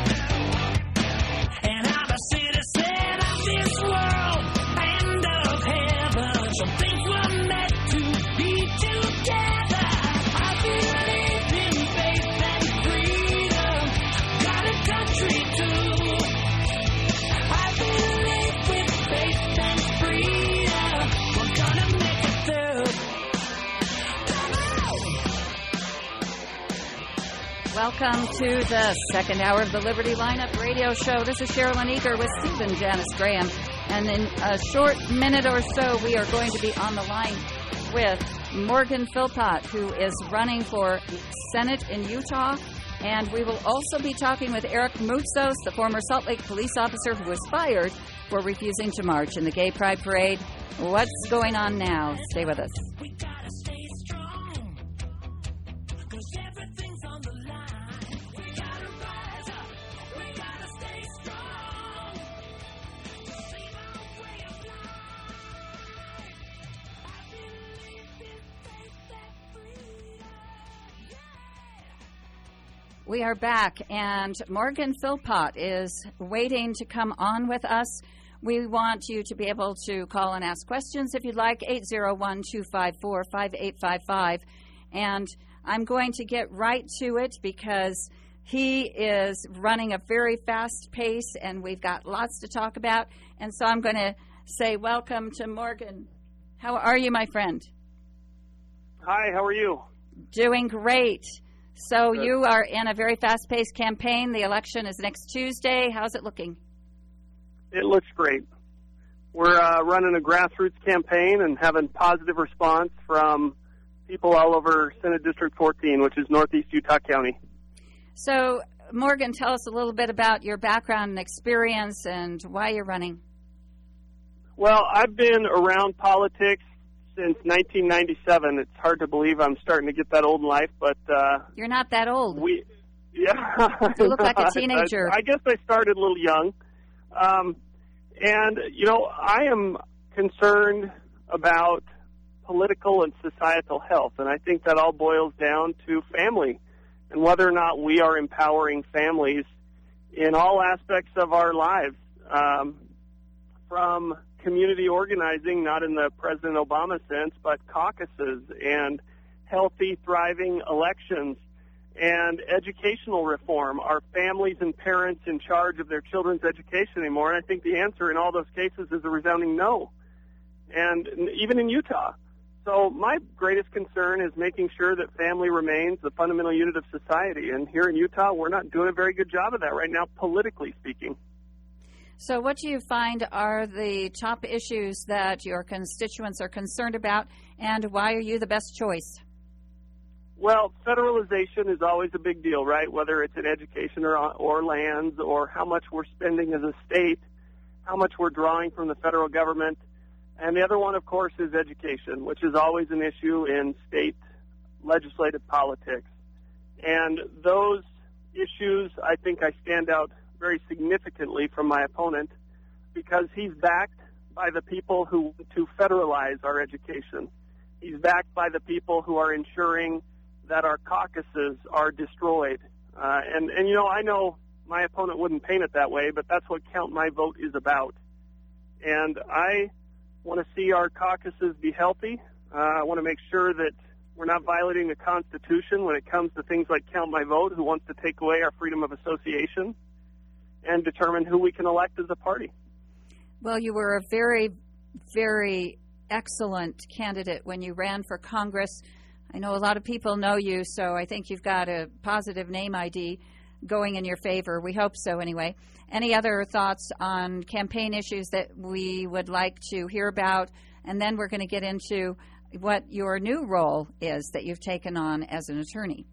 S1: and I'm a citizen of this world and of heaven. Some things were meant to be together. I believe in faith and freedom. Got a country too. I believe with faith and freedom, we're gonna make it through.
S2: Welcome to the second hour of the Liberty Lineup radio show. This is Sherilyn Eager with Steve and Janice Graham. And in a short minute or so, we are going to be on the line with Morgan Philpott, who is running for Senate in Utah. And we will also be talking with Eric Moutsos, the former Salt Lake police officer who was fired for refusing to march in the Gay Pride Parade. What's going on now? Stay with us.
S1: We gotta stay strong, 'cause everything's on the line. We gotta rise up, we gotta stay strong. Save our way of life. I believe in faith and freedom. Yeah.
S2: We are back, and Morgan Philpott is waiting to come on with us. We want you to be able to call and ask questions if you'd like, eight zero one, two five four, five eight five five. And I'm going to get right to it because he is running a very fast pace, and we've got lots to talk about. And so I'm going to say welcome to Morgan. How are you, my friend?
S6: Hi, how are you?
S2: Doing great. So
S6: Good.
S2: you are in a very fast-paced campaign. The election is next Tuesday. How's it looking?
S6: It looks great. We're uh, running a grassroots campaign and having positive response from people all over Senate District fourteen, which is Northeast Utah County.
S2: So, Morgan, tell us a little bit about your background and experience and why you're running.
S6: Well, I've been around politics since nineteen ninety-seven. It's hard to believe I'm starting to get that old in life, but uh,
S2: You're not that old.
S6: we, yeah.
S2: You look like a teenager.
S6: I, I guess I started a little young. Um,
S8: And, you know, I am concerned about political and societal health, and I think that all boils down to family and whether or not we are empowering families in all aspects of our lives, um, from community organizing, not in the President Obama sense, but caucuses and healthy, thriving elections and educational reform. Are families and parents in charge of their children's education anymore? And I think the answer in all those cases is a resounding no, and even in Utah. So my greatest concern is making sure that family remains the fundamental unit of society. And here in Utah, we're not doing a very good job of that right now, politically speaking.
S2: So what do you find are the top issues that your constituents are concerned about, and why are you the best choice?
S8: Well, federalization is always a big deal, right? Whether it's in education or, or lands, or how much we're spending as a state, how much we're drawing from the federal government. And the other one, of course, is education, which is always an issue in state legislative politics. And those issues, I think I stand out very significantly from my opponent, because he's backed by the people who want to federalize our education. He's backed by the people who are ensuring that our caucuses are destroyed. Uh, and, and, you know, I know my opponent wouldn't paint it that way, but that's what Count My Vote is about. And I want to see our caucuses be healthy. Uh, I want to make sure that we're not violating the Constitution when it comes to things like Count My Vote, who wants to take away our freedom of association and determine who we can elect as a party.
S2: Well, you were a very, very excellent candidate when you ran for Congress. I know a lot of people know you, so I think you've got a positive name I D going in your favor. We hope so, anyway. Any other thoughts on campaign issues that we would like to hear about? And then we're going to get into what your new role is that you've taken on as an attorney.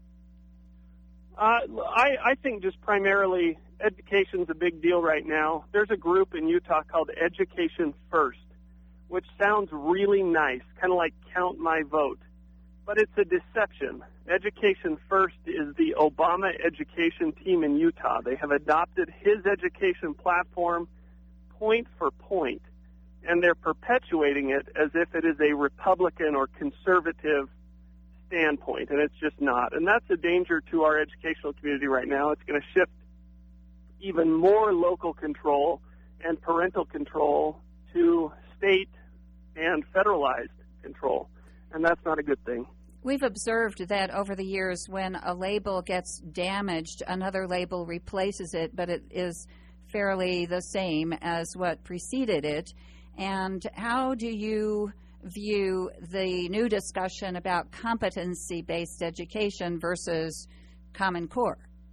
S8: Uh, I, I think just primarily education's a big deal right now. There's a group in Utah called Education First, which sounds really nice, kind of like Count My Vote. But it's a deception. Education First is the Obama education team in Utah. They have adopted his education platform point for point, and they're perpetuating it as if it is a Republican or conservative standpoint, and it's just not. And that's a danger to our educational community right now. It's going to shift even more local control and parental control to state and federalized control, and that's not a good thing.
S2: We've observed that over the years, when a label gets damaged, another label replaces it, but it is fairly the same as what preceded it. And how do you view the new discussion about competency-based education versus Common Core?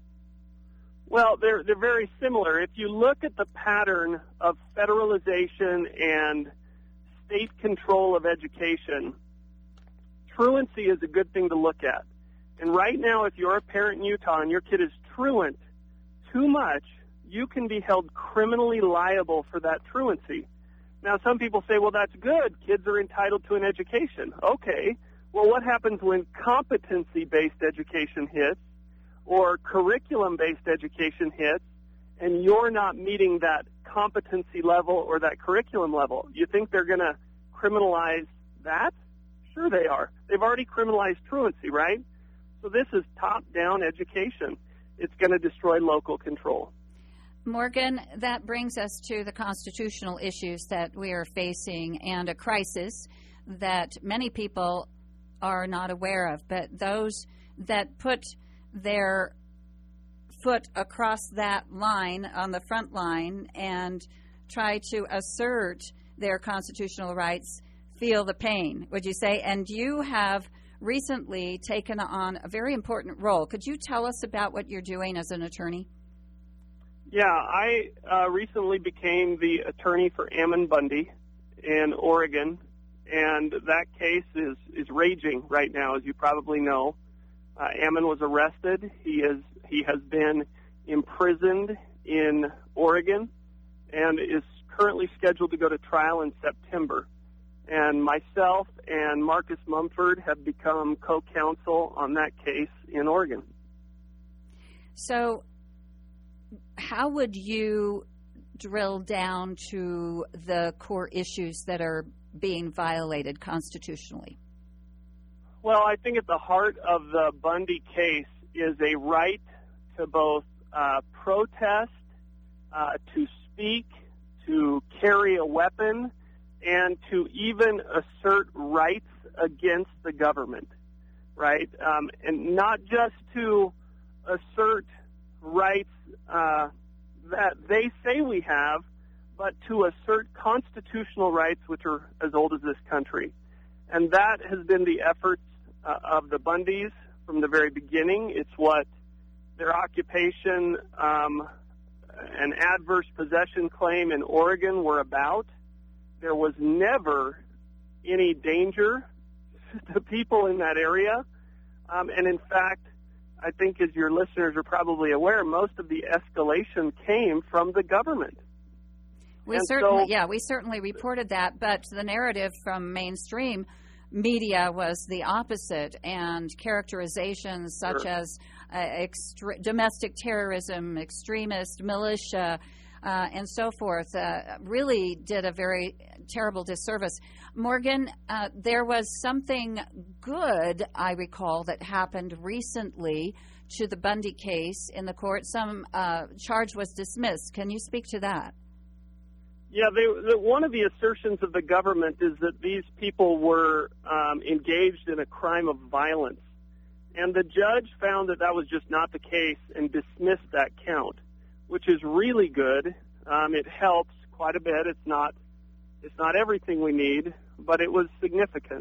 S8: Well, they're they're very similar. If you look at the pattern of federalization and state control of education, truancy is a good thing to look at. And right now, if you're a parent in Utah and your kid is truant too much, you can be held criminally liable for that truancy. Now, some people say, well, that's good. Kids are entitled to an education. Okay. Well, what happens when competency-based education hits or curriculum-based education hits and you're not meeting that competency level or that curriculum level? You think they're going to criminalize that? Sure they are. They've already criminalized truancy, right? So this is top-down education. It's going to destroy local control.
S2: Morgan, that brings us to the constitutional issues that we are facing and a crisis that many people are not aware of. But those that put their foot across that line on the front line and try to assert their constitutional rights feel the pain, would you say? And you have recently taken on a very important role. Could you tell us about what you're doing as an attorney?
S8: Yeah, I uh, recently became the attorney for Ammon Bundy in Oregon, and that case is, is raging right now, as you probably know. Uh, Ammon was arrested. He is he has been imprisoned in Oregon and is currently scheduled to go to trial in September. And myself and Marcus Mumford have become co-counsel on that case in Oregon.
S2: So how would you drill down to the core issues that are being violated constitutionally?
S8: Well, I think at the heart of the Bundy case is a right to both uh, protest, uh, to speak, to carry a weapon, and to even assert rights against the government, right? Um, and not just to assert rights uh, that they say we have, but to assert constitutional rights which are as old as this country. And that has been the efforts uh, of the Bundys from the very beginning. It's what their occupation um, and adverse possession claim in Oregon were about. There was never any danger to people in that area. Um, and in fact, I think as your listeners are probably aware, most of the escalation came from the government.
S2: We
S8: and
S2: certainly,
S8: so,
S2: yeah, we certainly reported that, but the narrative from mainstream media was the opposite, and characterizations such
S8: Sure.
S2: as uh, extre- domestic terrorism, extremist militia, uh, and so forth, uh, really did a very terrible disservice. Morgan, uh, there was something good, I recall, that happened recently to the Bundy case in the court. Some uh, charge was dismissed. Can you speak to that?
S8: Yeah, they, the, one of the assertions of the government is that these people were um, engaged in a crime of violence. And the judge found that that was just not the case and dismissed that count, which is really good. Um, it helps quite a bit. It's not it's not everything we need, but it was significant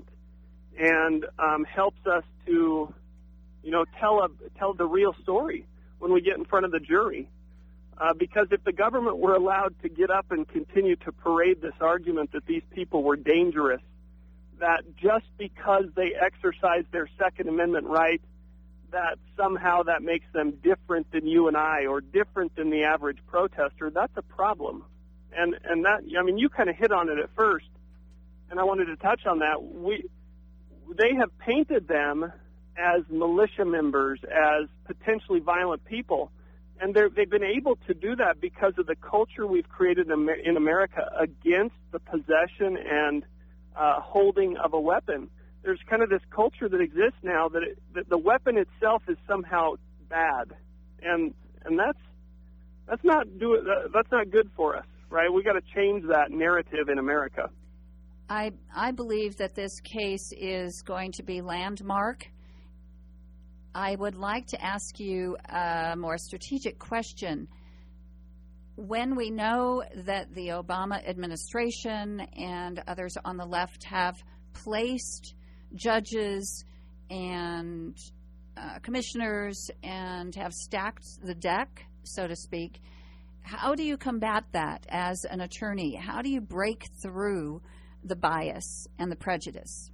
S8: and um, helps us to, you know, tell a tell the real story when we get in front of the jury. Uh, because if the government were allowed to get up and continue to parade this argument that these people were dangerous, that just because they exercised their Second Amendment right, that somehow that makes them different than you and I or different than the average protester, that's a problem. And and that, I mean, you kind of hit on it at first, and I wanted to touch on that. We, they have painted them as militia members, as potentially violent people. And they've been able to do that because of the culture we've created in America against the possession and uh, holding of a weapon. There's kind of this culture that exists now that, it, that the weapon itself is somehow bad, and and that's that's not do that's not good for us, right? We got to change that narrative in America.
S2: I I believe that this case is going to be landmark. I would like to ask you a more strategic question. When we know that the Obama administration and others on the left have placed judges and uh, commissioners and have stacked the deck, so to speak, how do you combat that as an attorney? How do you break through the bias and the prejudice?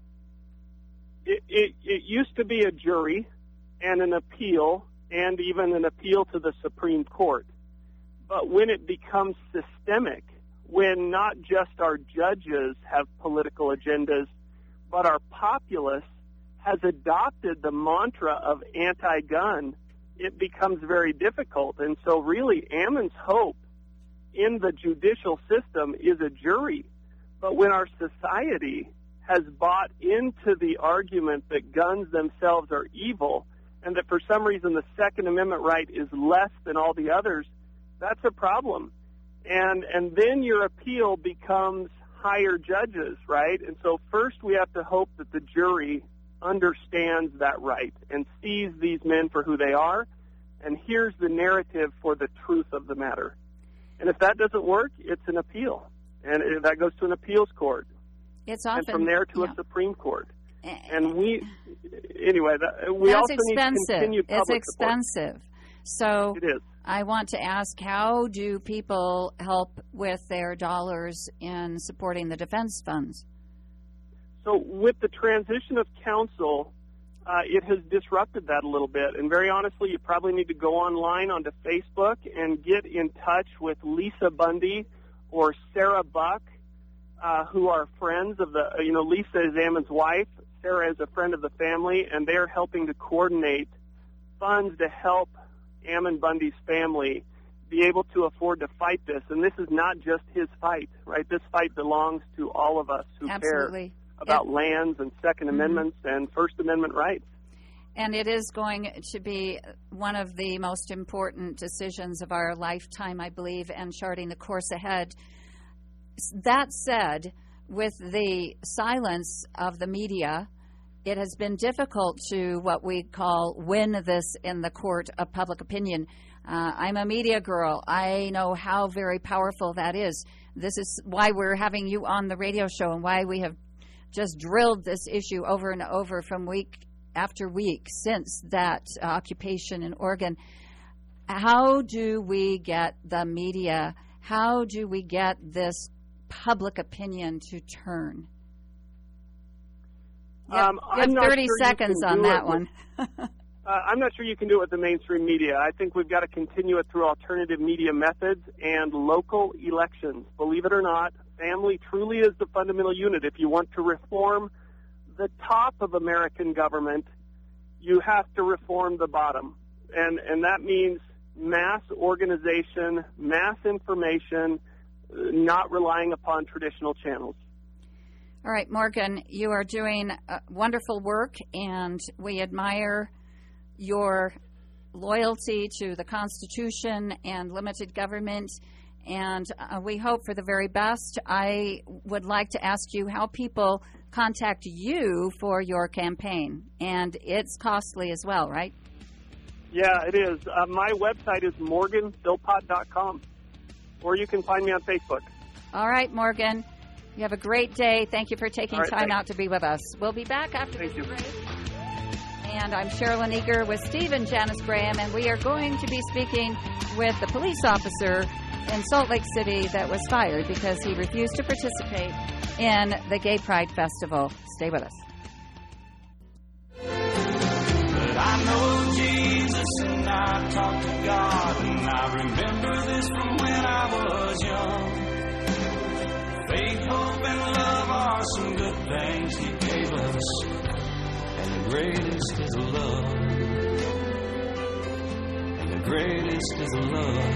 S8: It, it, it used to be a jury and an appeal, and even an appeal to the Supreme Court. But when it becomes systemic, when not just our judges have political agendas, but our populace has adopted the mantra of anti-gun, it becomes very difficult. And so really, Ammon's hope in the judicial system is a jury. But when our society has bought into the argument that guns themselves are evil, and that for some reason the Second Amendment right is less than all the others, that's a problem. And and then your appeal becomes higher judges, right? And so first we have to hope that the jury understands that right and sees these men for who they are and hears the narrative for the truth of the matter. And if that doesn't work, it's an appeal. And it, that goes to an appeals court.
S2: It's often,
S8: and from there to
S2: yeah.
S8: a Supreme Court. And we, anyway, that, we
S2: That's
S8: also
S2: expensive.
S8: need continued public
S2: It's expensive. So
S8: It is.
S2: I want to ask, how do people help with their dollars in supporting the defense funds?
S8: So with the transition of counsel, uh, it has disrupted that a little bit. And very honestly, you probably need to go online onto Facebook and get in touch with Lisa Bundy or Sarah Buck, uh, who are friends of the, you know, Lisa is Ammon's wife. Sarah is a friend of the family, and they're helping to coordinate funds to help Ammon Bundy's family be able to afford to fight this. And this is not just his fight, right? This fight belongs to all of us who
S2: Absolutely.
S8: care about
S2: It-
S8: lands and Second
S2: Mhm.
S8: Amendments and First Amendment rights.
S2: And it is going to be one of the most important decisions of our lifetime, I believe, and charting the course ahead. That said, with the silence of the media, it has been difficult to what we call win this in the court of public opinion. Uh, I'm a media girl. I know how very powerful that is. This is why we're having you on the radio show and why we have just drilled this issue over and over from week after week since that uh, occupation in Oregon. How do we get the media, how do we get this public opinion to turn? You have,
S8: Um,
S2: you have
S8: I'm not
S2: thirty
S8: sure you
S2: seconds
S8: can
S2: on
S8: do
S2: that
S8: it
S2: one.
S8: with- Uh, I'm not sure you can do it with the mainstream media. I think we've got to continue it through alternative media methods and local elections. Believe it or not, family truly is the fundamental unit. If you want to reform the top of American government, you have to reform the bottom. And, and that means mass organization, mass information, uh, not relying upon traditional channels.
S2: All right, Morgan, you are doing uh, wonderful work, and we admire your loyalty to the Constitution and limited government, and uh, we hope for the very best. I would like to ask you how people contact you for your campaign, and it's costly as well, right?
S8: Yeah, it is. Uh, my website is morgan philpott dot com, or you can find me on Facebook.
S2: All right, Morgan, you have a great day. Thank you for taking
S8: All right,
S2: time
S8: thanks.
S2: out to be with us. We'll be back after
S8: Thank
S2: this
S8: you.
S2: break. And I'm Sherilyn Eager with Steve and Janice Graham, and we are going to be speaking with the police officer in Salt Lake City that was fired because he refused to participate in the Gay Pride Festival. Stay with us.
S1: But I know Jesus and I talk to God, and I remember this from when I was young. Faith, hope, and love are some good things He gave us, and the greatest is love. And the greatest is love.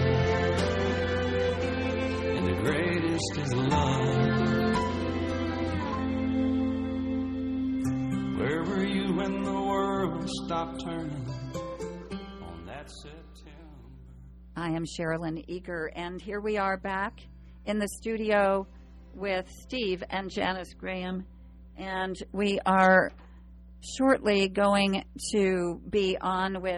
S1: And the greatest is love. Where were you when the world stopped turning on that September?
S2: I am Sherilyn Eager, and here we are back in the studio with Steve and Janice Graham, and we are shortly going to be on with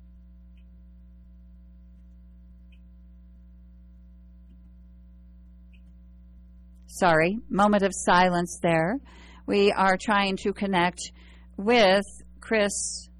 S2: sorry, moment of silence there. We are trying to connect with Chris,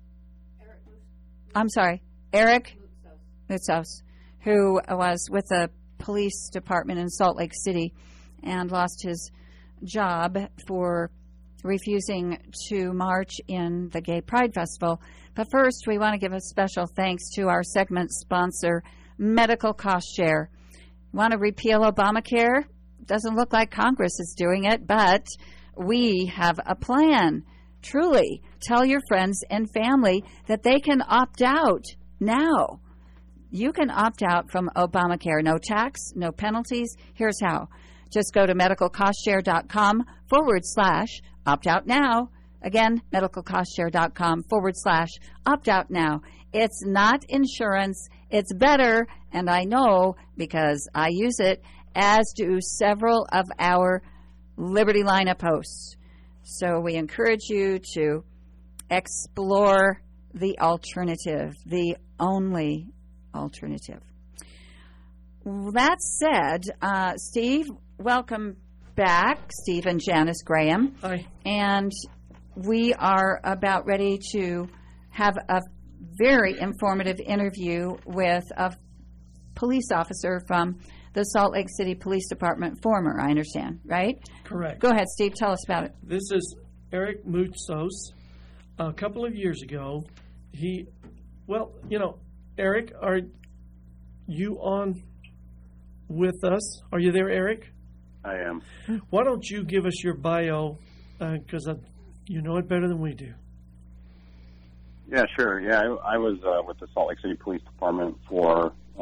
S2: I'm sorry, Eric Moutsos, who was with the police department in Salt Lake City and lost his job for refusing to march in the Gay Pride Festival. But first, we want to give a special thanks to our segment sponsor, Medical Cost Share. Want to repeal Obamacare? Doesn't look like Congress is doing it, but we have a plan. Truly, tell your friends and family that they can opt out now. You can opt out from Obamacare. No tax, no penalties. Here's how. Just go to medicalcostshare.com forward slash opt out now. Again, medicalcostshare.com forward slash opt out now. It's not insurance. It's better, and I know because I use it, as do several of our Liberty Lineup hosts. So we encourage you to explore the alternative, the only alternative. That said, uh, Steve, welcome back, Steve and Janice Graham.
S3: Hi.
S2: And we are about ready to have a very informative interview with a police officer from the Salt Lake City Police Department, former, I understand, right?
S3: Correct.
S2: Go ahead, Steve, tell us about it.
S3: This is Eric Moutsos. A couple of years ago, he, well, you know, Eric, are you on with us? Are you there, Eric?
S9: I am.
S3: Why don't you give us your bio, because uh, you know it better than we do.
S9: Yeah, sure. Yeah, I, I was uh, with the Salt Lake City Police Department for um, about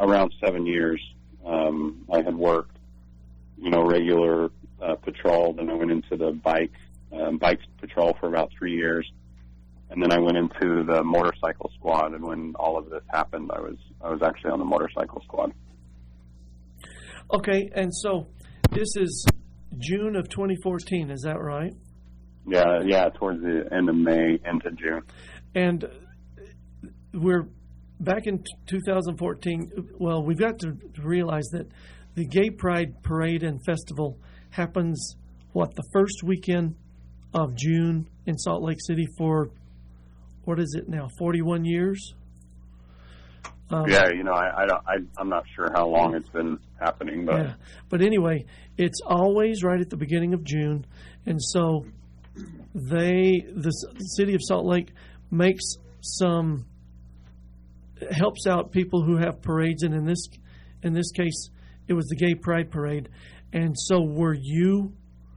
S9: around seven years. Um, I had worked, you know, regular uh, patrol. Then I went into the bike um, bike patrol for about three years, and then I went into the motorcycle squad. And when all of this happened, I was I was actually on the motorcycle squad.
S3: Okay, and so this is June of twenty fourteen. Is that right?
S9: Yeah, yeah, towards the end of May into June.
S3: And we're back in two thousand fourteen. Well, we've got to realize that the Gay Pride Parade and Festival happens, what, the first weekend of June in Salt Lake City for, what is it now, forty-one years? Um,
S9: yeah, you know, I, I don't, I, I'm not sure how long it's been happening, but
S3: yeah. But anyway, it's always right at the beginning of June, and so they, the city of Salt Lake, makes some helps out people who have parades, and in this in this case, it was the Gay Pride Parade. And so, were you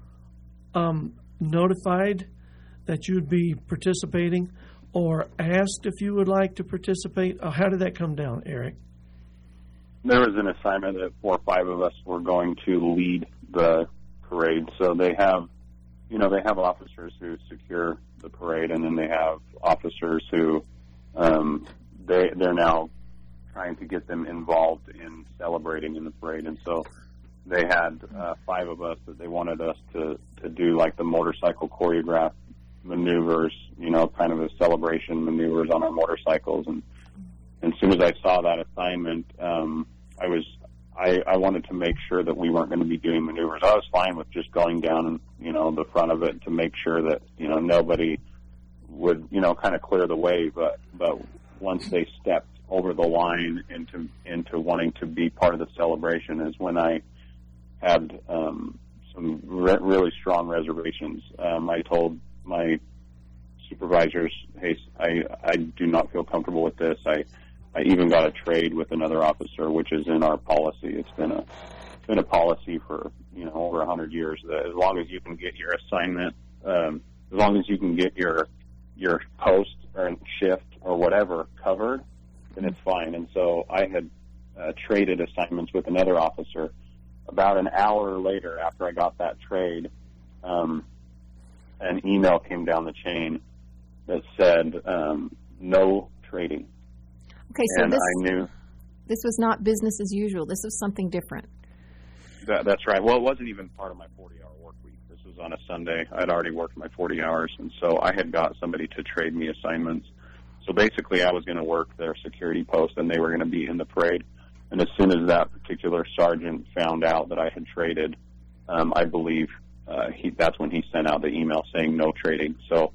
S3: um, notified that you'd be participating, or asked if you would like to participate? Or how did that come down, Eric?
S9: There was an assignment that four or five of us were going to lead the parade. So they have, you know, they have officers who secure the parade, and then they have officers who um, they they're now trying to get them involved in celebrating in the parade. And so they had uh, five of us that they wanted us to to do like the motorcycle choreograph maneuvers, you know, kind of a celebration maneuvers on our motorcycles. And, and as soon as I saw that assignment, um, I was, I, I wanted to make sure that we weren't going to be doing maneuvers. I was fine with just going down, you know, the front of it to make sure that, you know, nobody would, you know, kind of clear the way. But, but once they stepped over the line into, into wanting to be part of the celebration is when I had, um, some re- really strong reservations. Um, I told my supervisors, hey, I, I do not feel comfortable with this. I, I even got a trade with another officer, which is in our policy. It's been a, it's been a policy for, you know, over a hundred years that as long as you can get your assignment, um, as long as you can get your, your post or shift or whatever covered, then it's fine. And so I had uh, traded assignments with another officer. About an hour later, after I got that trade, um, an email came down the chain that said um, no trading.
S4: Okay, so
S9: and
S4: this,
S9: I knew
S4: this was not business as usual. This was something different.
S9: that, that's right. Well, it wasn't even part of my forty-hour work week. This was on a Sunday. I'd already worked my forty hours, and so I had got somebody to trade me assignments. So basically, I was going to work their security post, and they were going to be in the parade. And as soon as that particular sergeant found out that I had traded, um, I believe uh, he, that's when he sent out the email saying no trading. So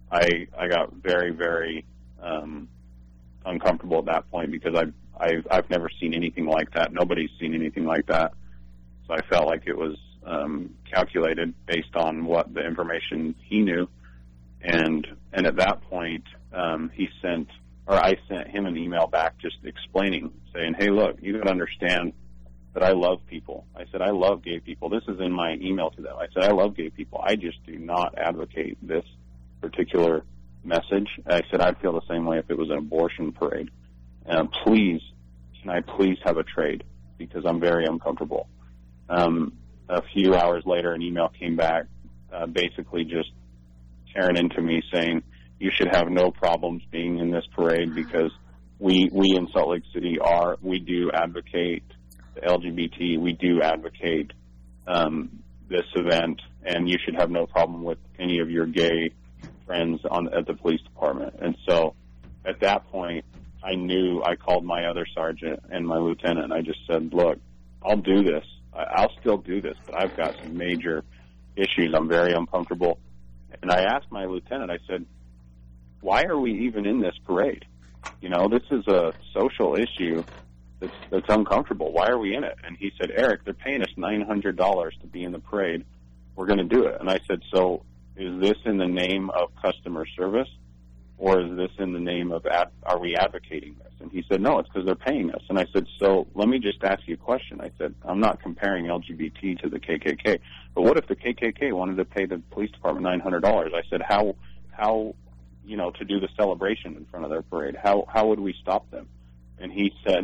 S9: I I got very, very um, uncomfortable at that point because I've, I've, I've never seen anything like that. Nobody's seen anything like that. So I felt like it was um, calculated based on what the information he knew. And and at that point, um, he sent, or I sent him an email back just explaining, saying, hey, look, you got to understand that I love people. I said, I love gay people. This is in my email to them. I said, I love gay people. I just do not advocate this particular message. I said, I'd feel the same way if it was an abortion parade. Uh, please, can I please have a trade? Because I'm very uncomfortable. Um, a few hours later, an email came back, uh, basically just tearing into me saying, you should have no problems being in this parade because we we in Salt Lake City are, we do advocate the L G B T, we do advocate um, this event, and you should have no problem with any of your gay friends on at the police department. And so at that point, I knew, I called my other sergeant and my lieutenant, and I just said, look, I'll do this. I'll still do this, but I've got some major issues. I'm very uncomfortable. And I asked my lieutenant, I said, why are we even in this parade? You know, this is a social issue that's, that's uncomfortable. Why are we in it? And he said, Eric, they're paying us nine hundred dollars to be in the parade. We're going to do it. And I said, so is this in the name of customer service, or is this in the name of, ad- are we advocating this? And he said, no, it's because they're paying us. And I said, so let me just ask you a question. I said, I'm not comparing L G B T to the K K K, but what if the K K K wanted to pay the police department nine hundred dollars? I said, how, how, you know, to do the celebration in front of their parade, how, how would we stop them? And he said,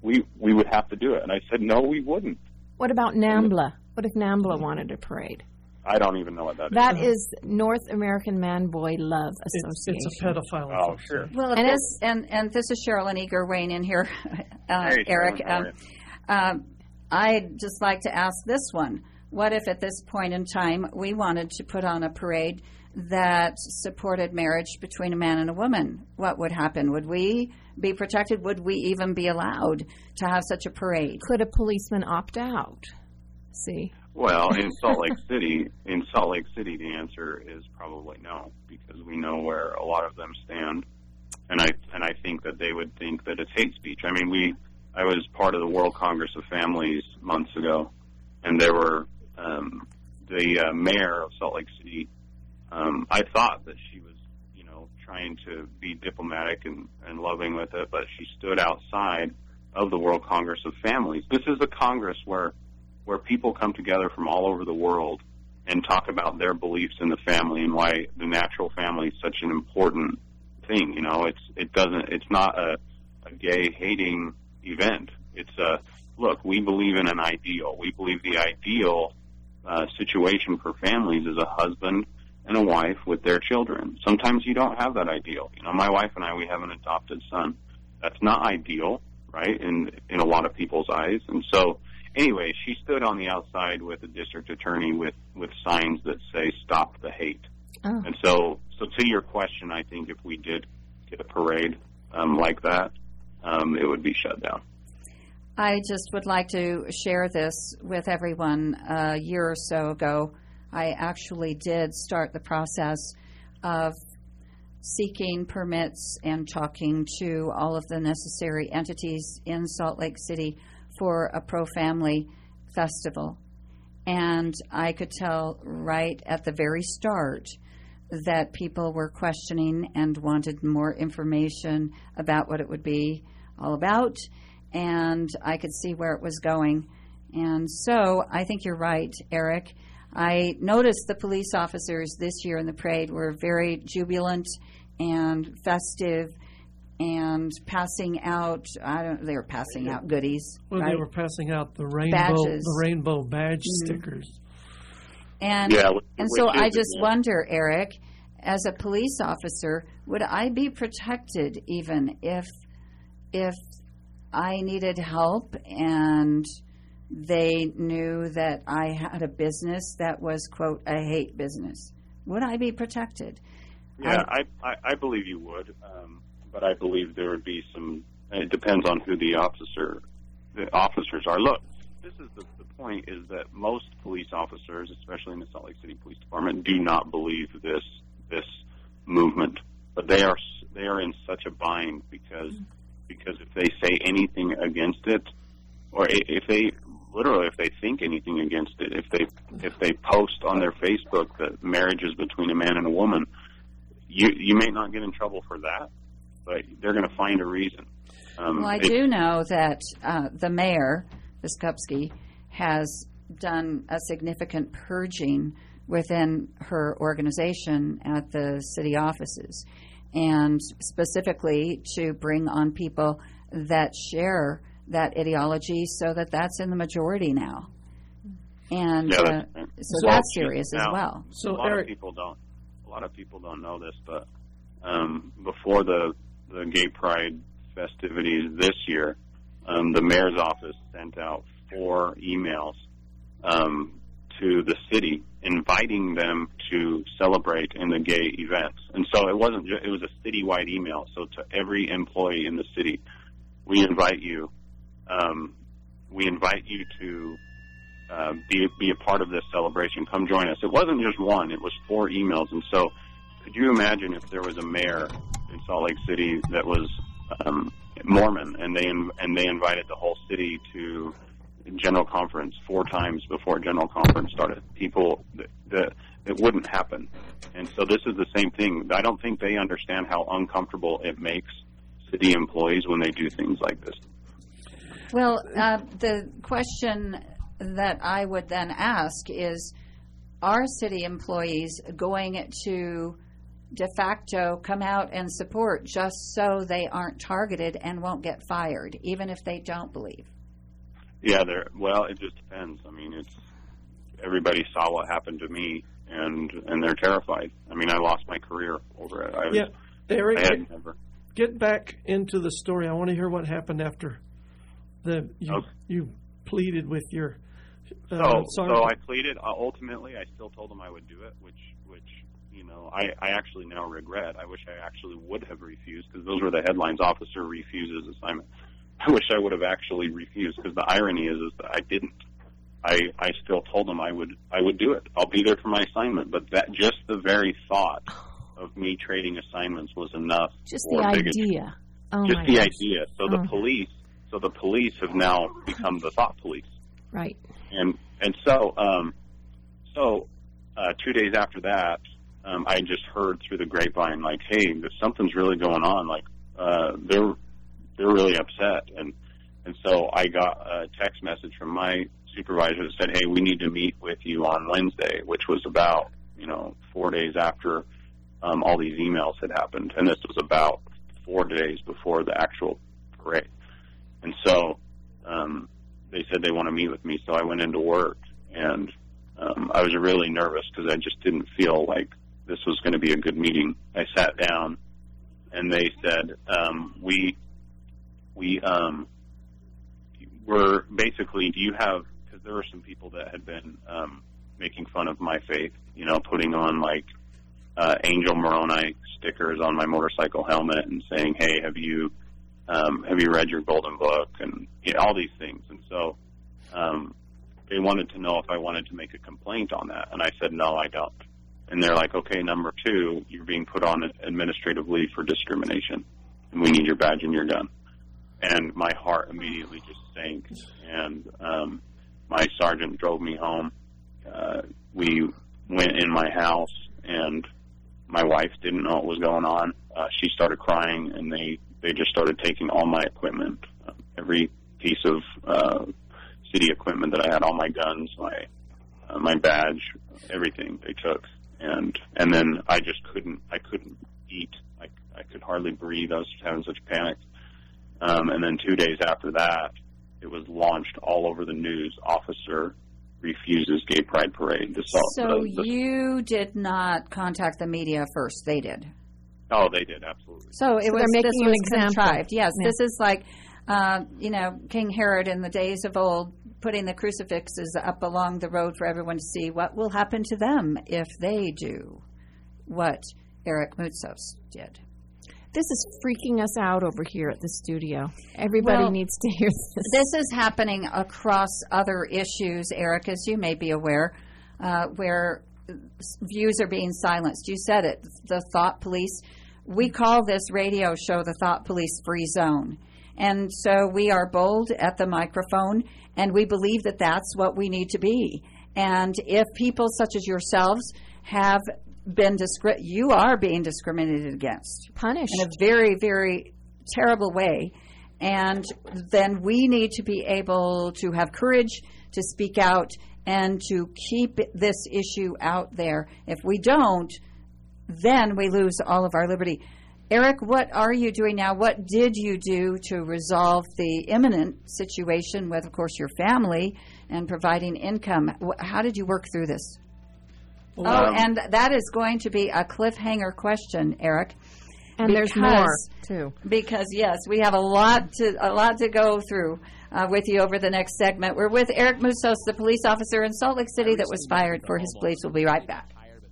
S9: we we would have to do it. And I said, no, we wouldn't.
S4: What about NAMBLA? What if NAMBLA wanted a parade?
S9: I don't even know what that is.
S4: That is North American Man-Boy Love
S3: It's,
S4: Association.
S3: it's a pedophile.
S9: Oh, sure.
S2: Well,
S4: And
S2: this, and and this is Cheryl and Eager weighing in here, uh,
S9: Hey,
S2: Eric.
S9: Cheryl, how are
S2: Um, um, I'd just like to ask this one. What if at this point in time we wanted to put on a parade that supported marriage between a man and a woman? What would happen? Would we be protected? Would we even be allowed to have such a parade?
S4: Could a policeman opt out? See?
S9: Well, in Salt Lake City, in Salt Lake City, the answer is probably no, because we know where a lot of them stand, and I and I think that they would think that it's hate speech. I mean, we I was part of the World Congress of Families months ago, and there were um, the uh, mayor of Salt Lake City. Um, I thought that she was, you know, trying to be diplomatic and, and loving with it, but she stood outside of the World Congress of Families. This is a Congress where where people come together from all over the world and talk about their beliefs in the family and why the natural family is such an important thing. You know, it's it doesn't it's not a, a gay hating event. It's a look, we believe in an ideal. We believe the ideal uh, situation for families is a husband and a wife with their children. Sometimes you don't have that ideal. You know, my wife and I, we have an adopted son. That's not ideal, right, in in a lot of people's eyes. And so anyway, she stood on the outside with a district attorney with, with signs that say, stop the hate.
S4: Oh.
S9: And so, so to your question, I think if we did get a parade um, like that, um, it would be shut down.
S2: I just would like to share this with everyone. A year or so ago, I actually did start the process of seeking permits and talking to all of the necessary entities in Salt Lake City for a pro-family festival. And I could tell right at the very start that people were questioning and wanted more information about what it would be all about, and I could see where it was going. And so I think you're right, Eric. I noticed the police officers this year in the parade were very jubilant and festive and passing out, I don't they were passing out goodies.
S3: Well,
S2: right?
S3: they were passing out the rainbow,
S2: Badges.
S3: the rainbow badge
S2: Mhm.
S3: stickers.
S2: And
S9: Yeah, which-
S2: and so
S9: which
S2: I
S9: is,
S2: just
S9: yeah.
S2: wonder, Eric, as a police officer, would I be protected even if if I needed help and they knew that I had a business that was, quote, a hate business? Would I be protected?
S9: Yeah, I, I, I believe you would, um, but I believe there would be some. It depends on who the officer, the officers are. Look, this is the, the point: is that most police officers, especially in the Salt Lake City Police Department, do not believe this this movement. But they are they are in such a bind because because if they say anything against it, or if they literally if they think anything against it, if they if they post on their Facebook that marriage is between a man and a woman. You you may not get in trouble for that, but they're going to find a reason. Um,
S2: Well, I
S9: it-
S2: do know that uh, the mayor, Biskupski, has done a significant purging within her organization at the city offices, and specifically to bring on people that share that ideology so that that's in the majority now. And
S9: Yeah,
S2: uh,
S9: that's right.
S2: so
S3: So-
S2: that's serious as
S9: Now,
S2: well.
S3: So,
S9: a lot
S3: Eric,
S9: of people don't. A lot of people don't know this, but um, before the the Gay Pride festivities this year, um, the mayor's office sent out four emails um, to the city inviting them to celebrate in the gay events. And so it wasn't. Ju- it was a citywide email. So to every employee in the city, we invite you. Um, we invite you to. Uh, be be a part of this celebration. Come join us. It wasn't just one; it was four emails. And so, could you imagine if there was a mayor in Salt Lake City that was um, Mormon, and they and they invited the whole city to general conference four times before general conference started? People, the, the, it wouldn't happen. And so, this is the same thing. I don't think they understand how uncomfortable it makes city employees when they do things like this.
S2: Well, uh, the question that I would then ask is, are city employees going to de facto come out and support just so they aren't targeted and won't get fired, even if they don't believe?
S9: Yeah, there. Well, it just depends. I mean, it's everybody saw what happened to me, and and they're terrified. I mean, I lost my career over it. I was,
S3: Yeah, Eric,
S9: I had
S3: get,
S9: never.
S3: get back into the story. I want to hear what happened after the you
S9: Okay.
S3: you pleaded with your. Uh,
S9: So,
S3: sergeant.
S9: so I pleaded. Uh, ultimately, I still told them I would do it, which, which you know, I, I actually now regret. I wish I actually would have refused, because those were the headlines: "Officer refuses assignment." I wish I would have actually refused, because the irony is, is that I didn't. I, I still told them I would I would do it. I'll be there for my assignment. But that just the very thought of me trading assignments was enough.
S4: Just
S9: for
S4: the
S9: bigotry.
S4: idea. Oh
S9: Just
S4: my
S9: the
S4: gosh.
S9: idea. So
S4: Oh.
S9: the police. So the police have now become the thought police.
S4: Right.
S9: And and so um, so uh, two days after that, um, I just heard through the grapevine, like, hey, there's something's really going on. Like uh, they're they're really upset. And and so I got a text message from my supervisor that said, hey, we need to meet with you on Wednesday, which was about you know four days after um, all these emails had happened, and this was about four days before the actual parade. And so um, they said they want to meet with me, so I went into work, and um, I was really nervous because I just didn't feel like this was going to be a good meeting. I sat down, and they said, um, we, we um, were basically, do you have, because there were some people that had been um, making fun of my faith, you know, putting on, like, uh, Angel Moroni stickers on my motorcycle helmet and saying, hey, have you, Um, have you read your golden book, and you know, all these things. And so um, they wanted to know if I wanted to make a complaint on that. And I said, no, I don't. And they're like, okay, number two, you're being put on administrative leave for discrimination, and we need your badge and your gun. And my heart immediately just sank. And um, my sergeant drove me home. Uh, we went in my house, and my wife didn't know what was going on. Uh, she started crying, and they They just started taking all my equipment, uh, every piece of uh, city equipment that I had, all my guns, my uh, my badge, everything they took, and and then I just couldn't I couldn't eat. I I could hardly breathe. I was having such panic. Um, and then two days after that, it was launched all over the news. Officer refuses gay pride parade. The,
S2: So
S9: the, the,
S2: you did not contact the media first; they did.
S9: Oh, they did, absolutely.
S2: So it
S4: So
S2: was
S4: they're making
S2: this
S4: an
S2: was
S4: example.
S2: contrived. Yes,
S4: Yeah.
S2: this is like uh, you know King Herod in the days of old, putting the crucifixes up along the road for everyone to see. What will happen to them if they do what Eric Moutsos did?
S4: This is freaking us out over here at the studio. Everybody
S2: Well,
S4: needs to hear this.
S2: This is happening across other issues, Eric, as you may be aware, uh, where views are being silenced. You said it, the thought police. We call this radio show the Thought Police Free Zone. And so we are bold at the microphone, and we believe that that's what we need to be. And if people such as yourselves have been discri- you are being discriminated against.
S4: Punished.
S2: In a very, very terrible way. And then we need to be able to have courage to speak out and to keep this issue out there. If we don't, then we lose all of our liberty. Eric, what are you doing now? What did you do to resolve the imminent situation with, of course, your family and providing income? Wh- How did you work through this?
S9: Um,
S2: Oh, and that is going to be a cliffhanger question, Eric.
S4: And there's
S2: because-
S4: more, too.
S2: Because yes, we have a lot to a lot to go through uh, with you over the next segment. We're with Eric Moutsos, the police officer in Salt Lake City that was fired for his beliefs. We'll be right back.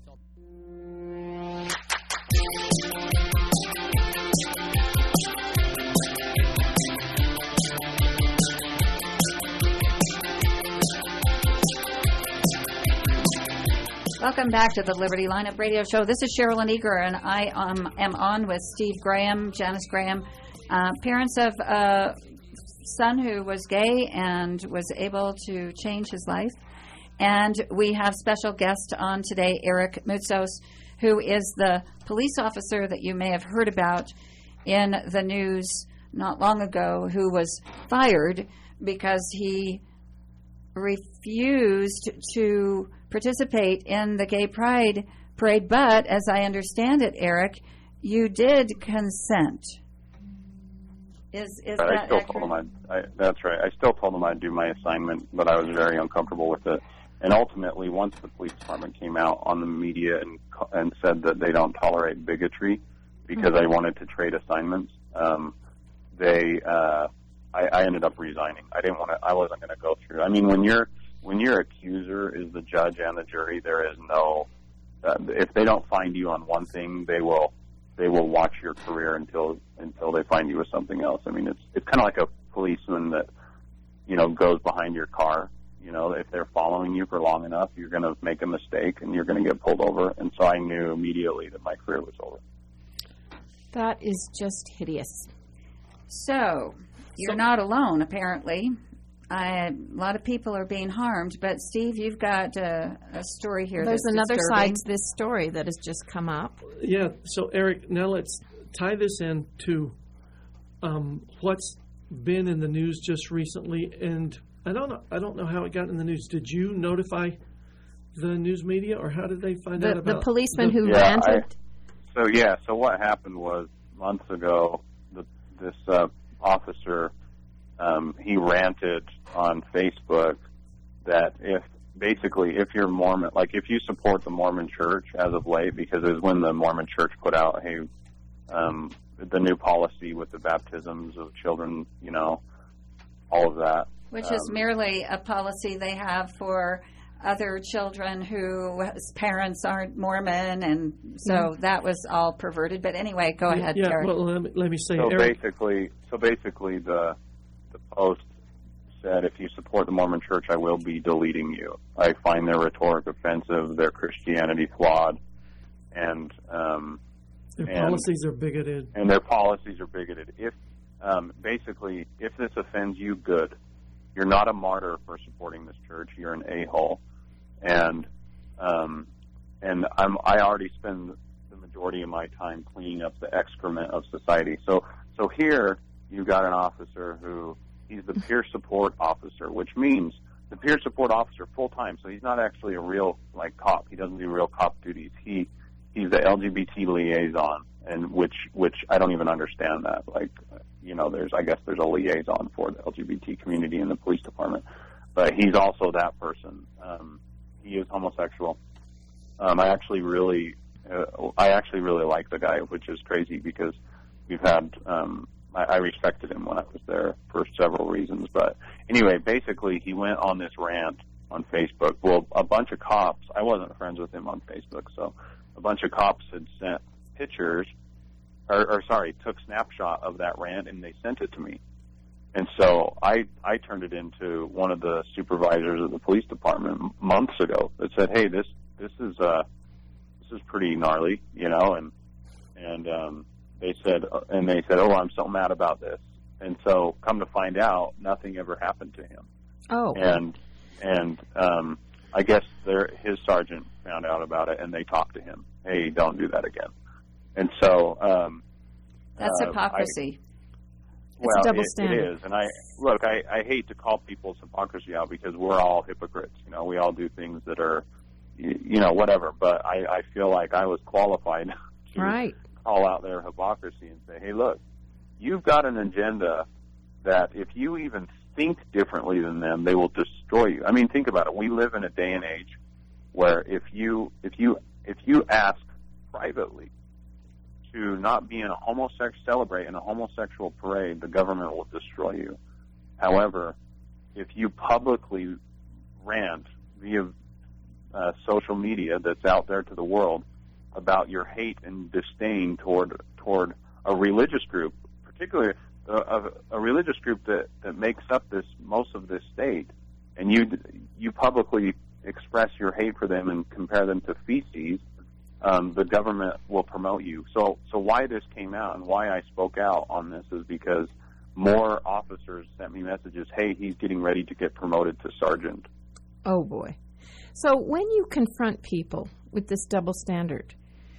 S2: Welcome back to the Liberty Lineup Radio Show. This is Sherilyn Eager, and I um, am on with Steve Graham, Janice Graham, uh, parents of a son who was gay and was able to change his life. And we have special guest on today, Eric Moutsos, who is the police officer that you may have heard about in the news not long ago, who was fired because he refused to participate in the gay pride parade. But as I understand it, Eric, you did consent. Is is
S9: But
S2: that
S9: I still
S2: accurate?
S9: told them I'd, I, that's right. I still told them I'd do my assignment, but I was very uncomfortable with it. And ultimately, once the police department came out on the media and and said that they don't tolerate bigotry because
S2: Mm-hmm.
S9: I wanted to trade assignments, um, they uh, I, I ended up resigning. I didn't want to. I wasn't going to go through. I mean, when your when your accuser is the judge and the jury, there is no. Uh, if they don't find you on one thing, they will. They will watch your career until until they find you with something else. I mean, it's it's kind of like a policeman that, you know, goes behind your car. You know, if they're following you for long enough, you're going to make a mistake and you're going to get pulled over. And so I knew immediately that my career was over.
S4: That is just hideous.
S2: So you're not alone, apparently. I, a lot of people are being harmed, but Steve, you've got a, a story here.
S4: There's
S2: that's
S4: another
S2: disturbing.
S4: side to this story that has just come up.
S3: Yeah, so Eric, now let's tie this into um, what's been in the news just recently. And I don't know, I don't know how it got in the news. Did you notify the news media, or how did they find
S4: The,
S3: out about
S4: the policeman
S3: the-
S4: who
S9: Yeah,
S4: ranted.
S9: I, so yeah, so what happened was months ago, the, this uh, officer, um, he ranted on Facebook that if basically if you're Mormon, like if you support the Mormon Church as of late, because it was when the Mormon Church put out, hey, um, the new policy with the baptisms of children, you know, all of that.
S2: Which
S9: um,
S2: is merely a policy they have for other children whose parents aren't Mormon, and so that was all perverted. But anyway, go ahead,
S3: Yeah,
S2: Eric.
S3: well, let me, let me say,
S9: So
S3: Eric,
S9: basically, so basically, the the post said, "If you support the Mormon Church, I will be deleting you. I find their rhetoric offensive, their Christianity flawed, and um,
S3: their
S9: and,
S3: policies are bigoted.
S9: and their policies are bigoted. If um, basically, if this offends you, good. You're not a martyr for supporting this church. You're an a-hole, and um, and I'm I already spend the majority of my time cleaning up the excrement of society. So so here you've got an officer who he's the peer support officer, which means the peer support officer full time. So he's not actually a real like cop. He doesn't do real cop duties. He he's the L G B T liaison, and which which I don't even understand that. Like, you know, there's I guess there's a liaison for the L G B T community in the police department, but he's also that person. Um, he is homosexual. Um, I actually really, uh, I actually really like the guy, which is crazy because we've had. Um, I, I respected him when I was there for several reasons, but anyway, basically he went on this rant on Facebook. Well, a bunch of cops. I wasn't friends with him on Facebook, so a bunch of cops had sent pictures, or, or sorry, took snapshot of that rant and they sent it to me. And so I I turned it into one of the supervisors of the police department months ago that said, "Hey, this this is uh this is pretty gnarly," you know, and and um, they said and they said, "Oh, I'm so mad about this." And so, come to find out, nothing ever happened to him.
S4: Oh.
S9: And and um, I guess their his sergeant found out about it, and they talked to him. Hey, don't do that again. And so um,
S2: That's
S9: uh,
S2: hypocrisy.
S9: I,
S4: It's
S9: well,
S4: a double
S9: it,
S4: standard.
S9: it is, and I look. I, I hate to call people's hypocrisy out because we're all hypocrites. You know, we all do things that are, you, you know, whatever. But I, I feel like I was qualified to
S4: Right.
S9: call out their hypocrisy and say, "Hey, look, you've got an agenda that if you even think differently than them, they will destroy you." I mean, think about it. We live in a day and age where if you if you if you ask privately to not be in a homosexual, celebrate in a homosexual parade, the government will destroy you. However, if you publicly rant via uh, social media that's out there to the world about your hate and disdain toward toward a religious group, particularly a, a, a religious group that, that makes up this most of this state, and you you publicly express your hate for them and compare them to feces, Um, the government will promote you. So, so why this came out and why I spoke out on this is because more officers sent me messages. Hey, he's getting ready to get promoted to sergeant.
S4: Oh, boy. So when you confront people with this double standard,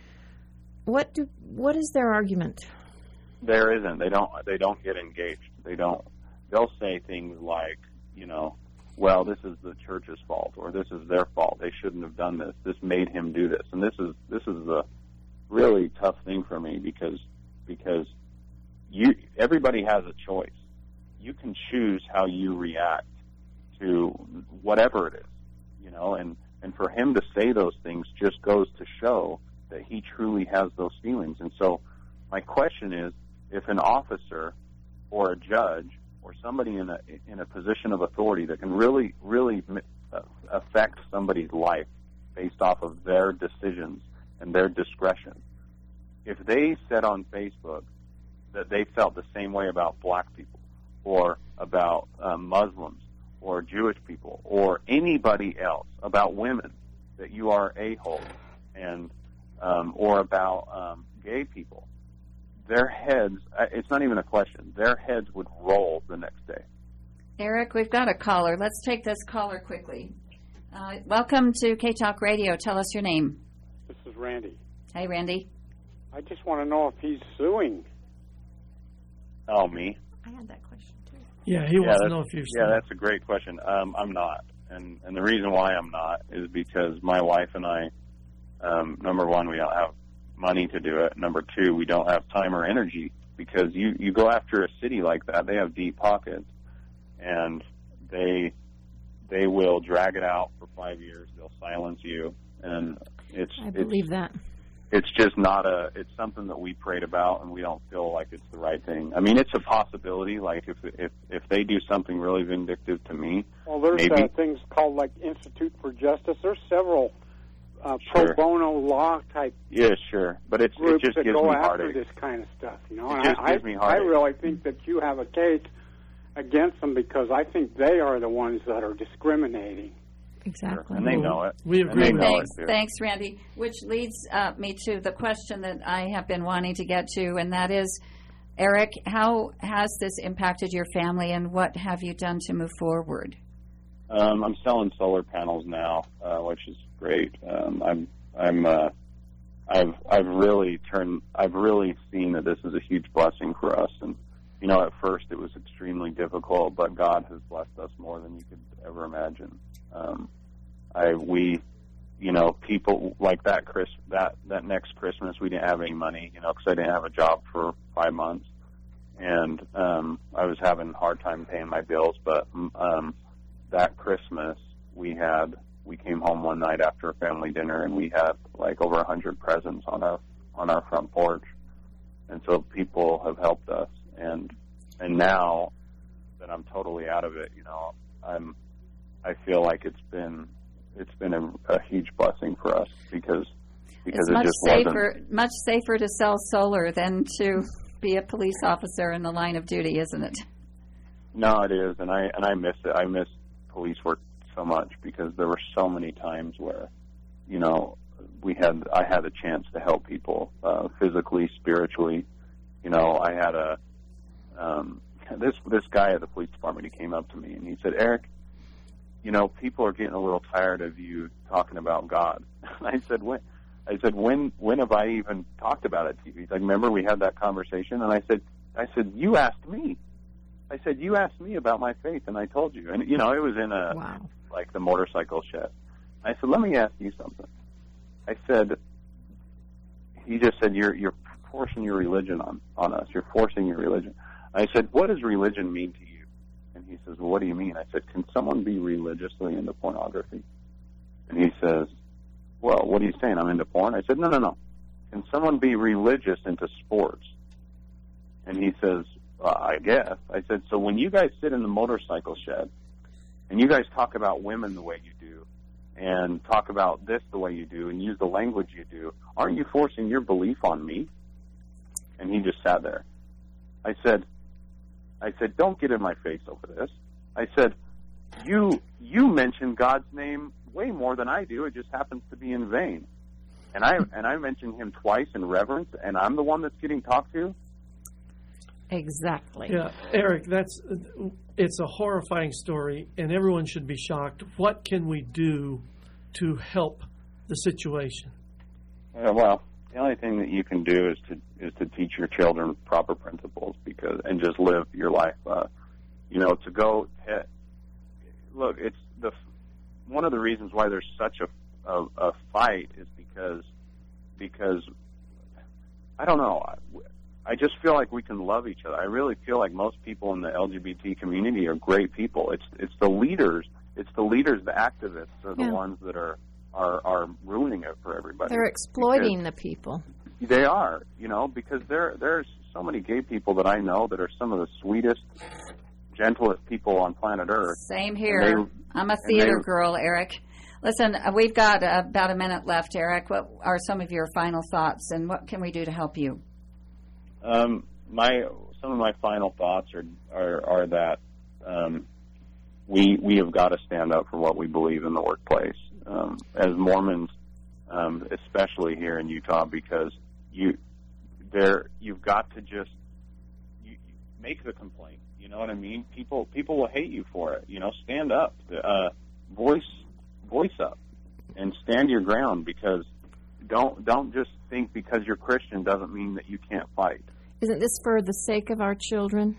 S4: what do what is their argument?
S9: There isn't. They don't. They don't get engaged. They don't. They'll say things like, you know, well, this is the church's fault, or this is their fault. They shouldn't have done this. This made him do this. And this is this is a really tough thing for me because because you everybody has a choice. You can choose how you react to whatever it is, you know, and, and for him to say those things just goes to show that he truly has those feelings. And so my question is, if an officer or a judge or somebody in a in a position of authority that can really, really affect somebody's life based off of their decisions and their discretion, if they said on Facebook that they felt the same way about black people or about um, Muslims or Jewish people or anybody else, about women, that you are a-hole, and um, or about um, gay people, their heads, it's not even a question, their heads would roll the next day.
S2: Eric, we've got a caller. Let's take this caller quickly. Uh, welcome to K-Talk Radio. Tell us your name.
S10: This is Randy.
S2: Hey, Randy.
S10: I just want to know if he's suing.
S9: Oh, me?
S4: I had that question, too.
S3: Yeah, he
S9: yeah,
S3: wants to know if you're
S9: Yeah,
S3: suing.
S9: that's a great question. Um, I'm not. And, and the reason why I'm not is because my wife and I, um, number one, we don't have money to do it. Number two, we don't have time or energy, because you, you go after a city like that, they have deep pockets, and they they will drag it out for five years. They'll silence you, and it's
S4: I believe
S9: it's,
S4: that.
S9: It's just not a. It's something that we prayed about, and we don't feel like it's the right thing. I mean, it's a possibility. Like if if if they do something really vindictive to me,
S10: well, there's
S9: maybe,
S10: uh, things called like Institute for Justice. There's several uh, pro
S9: Sure.
S10: bono law type
S9: yeah, sure, but it's, it
S10: groups
S9: just
S10: that
S9: gives
S10: go
S9: me
S10: after
S9: heartache.
S10: this kind of stuff. You know,
S9: It
S10: and
S9: just
S10: I,
S9: gives me
S10: I, I
S9: heartache.
S10: really think that you have a case against them because I think they are the ones that are discriminating.
S4: Exactly.
S9: And they know it.
S3: We
S9: And
S3: agree
S9: they
S3: with
S9: know
S2: Thanks,
S9: it, too.
S2: thanks, Randy. Which leads uh, me to the question that I have been wanting to get to, and that is, Eric, how has this impacted your family, and what have you done to move forward?
S9: Um, I'm selling solar panels now, uh, which is great. Um, I'm, I'm, uh, I've, I've really turned, I've really seen that this is a huge blessing for us. And you know, at first it was extremely difficult, but God has blessed us more than you could ever imagine. Um, I, we, you know, people like that Chris, that that next Christmas, we didn't have any money, you know, because I didn't have a job for five months, and um, I was having a hard time paying my bills. But um, that Christmas, we had, we came home one night after a family dinner, and we had like over a hundred presents on our on our front porch, and so people have helped us, and and now that I'm totally out of it, you know, I'm. I feel like it's been it's been a, a huge blessing for us because because
S2: It's
S9: it
S2: much
S9: just
S2: safer,
S9: wasn't.
S2: much safer to sell solar than to be a police officer in the line of duty, isn't it?
S9: No, it is, and I and I miss it. I miss police work so much because there were so many times where, you know, we had I had a chance to help people uh, physically, spiritually. You know, I had a um, this this guy at the police department. He came up to me and he said, "Eric, you know, people are getting a little tired of you talking about God." I said, when? I said, when, when have I even talked about it to you? He's like, remember we had that conversation? And I said, I said, you asked me. I said, you asked me about my faith, and I told you. And, you know, it was in a,
S4: Wow.
S9: like the motorcycle shed. I said, let me ask you something. I said, he just said, you're, you're forcing your religion on, on us. You're forcing your religion. I said, what does religion mean to you? And he says, well, what do you mean? I said, can someone be religiously into pornography? And he says, well, what are you saying? I'm into porn? I said, no, no, no. Can someone be religious into sports? And he says, well, I guess. I said, so when you guys sit in the motorcycle shed and you guys talk about women the way you do and talk about this the way you do and use the language you do, aren't you forcing your belief on me? And he just sat there. I said, I said, don't get in my face over this. I said, you you mention God's name way more than I do. It just happens to be in vain. And I and I mention him twice in reverence, and I'm the one that's getting talked to.
S4: Exactly.
S3: Yeah, Eric, that's it's a horrifying story, and everyone should be shocked. What can we do to help the situation?
S9: Uh, well, the only thing that you can do is to is to teach your children proper principles, because and just live your life. Uh, you know, to go. To, look, it's the one of the reasons why there's such a, a, a fight is because because I don't know. I, I just feel like we can love each other. I really feel like most people in the L G B T community are great people. It's it's the leaders, it's the leaders, the activists are the
S4: Yeah.
S9: ones that are, are are ruining it for everybody.
S4: They're exploiting
S9: Because
S4: the people.
S9: They are, you know, because there there's so many gay people that I know that are some of the sweetest, gentlest people on planet Earth.
S2: Same here.
S9: And they-
S2: I'm a
S9: and
S2: theater
S9: they-
S2: girl, Eric. Listen, uh, we've got uh, about a minute left, Eric. What are some of your final thoughts, and what can we do to help you?
S9: Um, my some of my final thoughts are are, are that um, we we have got to stand up for what we believe in the workplace um, as Mormons, um, especially here in Utah, because you there you've got to just you, you make the complaint. You know what I mean? People people will hate you for it. You know, stand up, uh, voice voice up, and stand your ground, because don't don't just think because you're Christian doesn't mean that you can't fight.
S4: Isn't this for the sake of our children?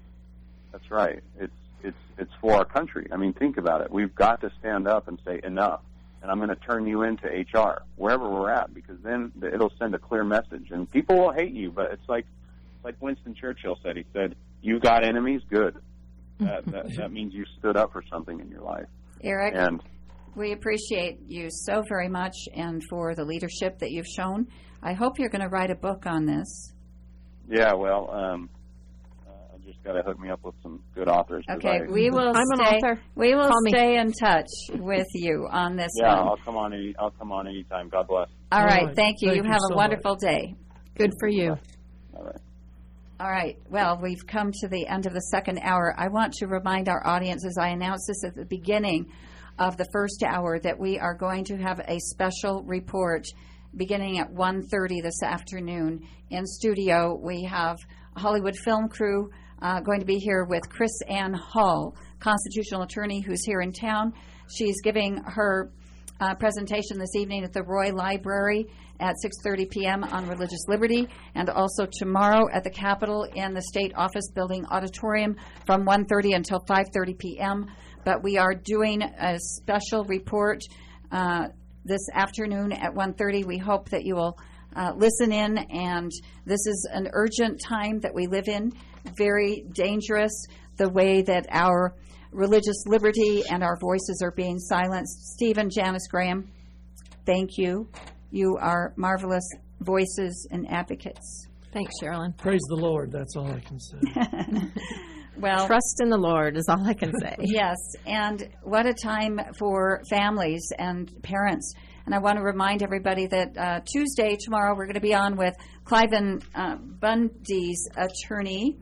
S9: That's right. It's it's it's for our country. I mean, think about it. We've got to stand up and say enough, and I'm going to turn you into H R wherever we're at, because then it'll send a clear message, and people will hate you. But it's like it's like Winston Churchill said. He said, "You got enemies, good. That that, that means you stood up for something in your life."
S2: Eric,
S9: And
S2: we appreciate you so very much, and for the leadership that you've shown. I hope you're going to write a book on this.
S9: yeah, well, um, uh, I just got to hook me up with some good authors. 'cause
S2: Okay,
S9: I,
S2: we will
S4: I'm an
S2: stay.
S4: author.
S2: We will
S4: Call me.
S2: stay in touch with you on this
S9: Yeah,
S2: one.
S9: I'll come on. Any, I'll come on anytime. God bless.
S2: All
S3: All
S2: right,
S3: right.
S2: thank you.
S3: Thank
S2: you
S3: you
S2: have
S3: so
S2: a wonderful day.
S4: Good for you.
S9: All right.
S2: All right. Well, we've come to the end of the second hour. I want to remind our audience, as I announced this at the beginning of the first hour, that we are going to have a special report beginning at one thirty this afternoon. In studio, we have a Hollywood film crew uh, going to be here with Chris Ann Hall, constitutional attorney who's here in town. She's giving her uh, presentation this evening at the Roy Library at six thirty p.m. on religious liberty, and also tomorrow at the Capitol in the State Office Building Auditorium from one thirty until five thirty p.m. But we are doing a special report uh, this afternoon at one thirty. We hope that you will uh, listen in, and this is an urgent time that we live in, very dangerous, the way that our religious liberty and our voices are being silenced. Steve and Janice Graham, thank you. You are marvelous voices and advocates.
S4: Thanks, Sherilyn.
S3: Praise the Lord. That's all I can say.
S2: Well,
S4: Trust in the Lord is all I can say.
S2: yes, and what a time for families and parents. And I want to remind everybody that uh, Tuesday, tomorrow, we're going to be on with Cliven uh, Bundy's attorney.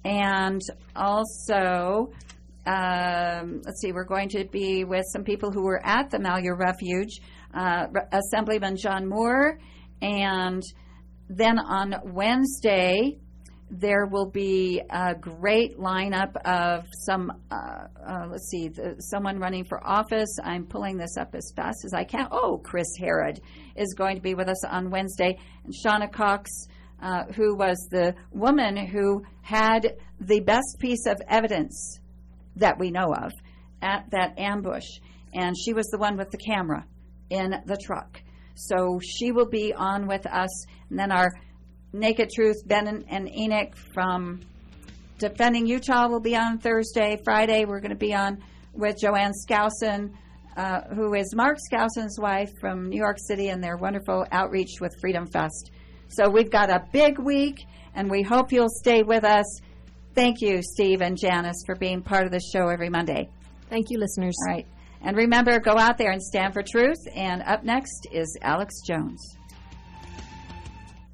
S2: And also, um, let's see, we're going to be with some people who were at the Malheur Refuge, uh, Re- Assemblyman John Moore. And then on Wednesday, there will be a great lineup of some, uh, uh, let's see, the, someone running for office. I'm pulling this up as fast as I can. Oh, Chris Herod is going to be with us on Wednesday. And Shauna Cox, uh, who was the woman who had the best piece of evidence that we know of at that ambush. And she was the one with the camera in the truck. So she will be on with us. And then our Naked Truth, Ben and Enoch from Defending Utah will be on Thursday. Friday, we're going to be on with Joanne Skousen, uh, who is Mark Skousen's wife from New York City, and their wonderful outreach with Freedom Fest. So we've got a big week, and we hope you'll stay with us. Thank you, Steve and Janice, for being part of the show every Monday.
S4: Thank you, listeners.
S2: All right. And remember, go out there and stand for truth. And up next is Alex Jones.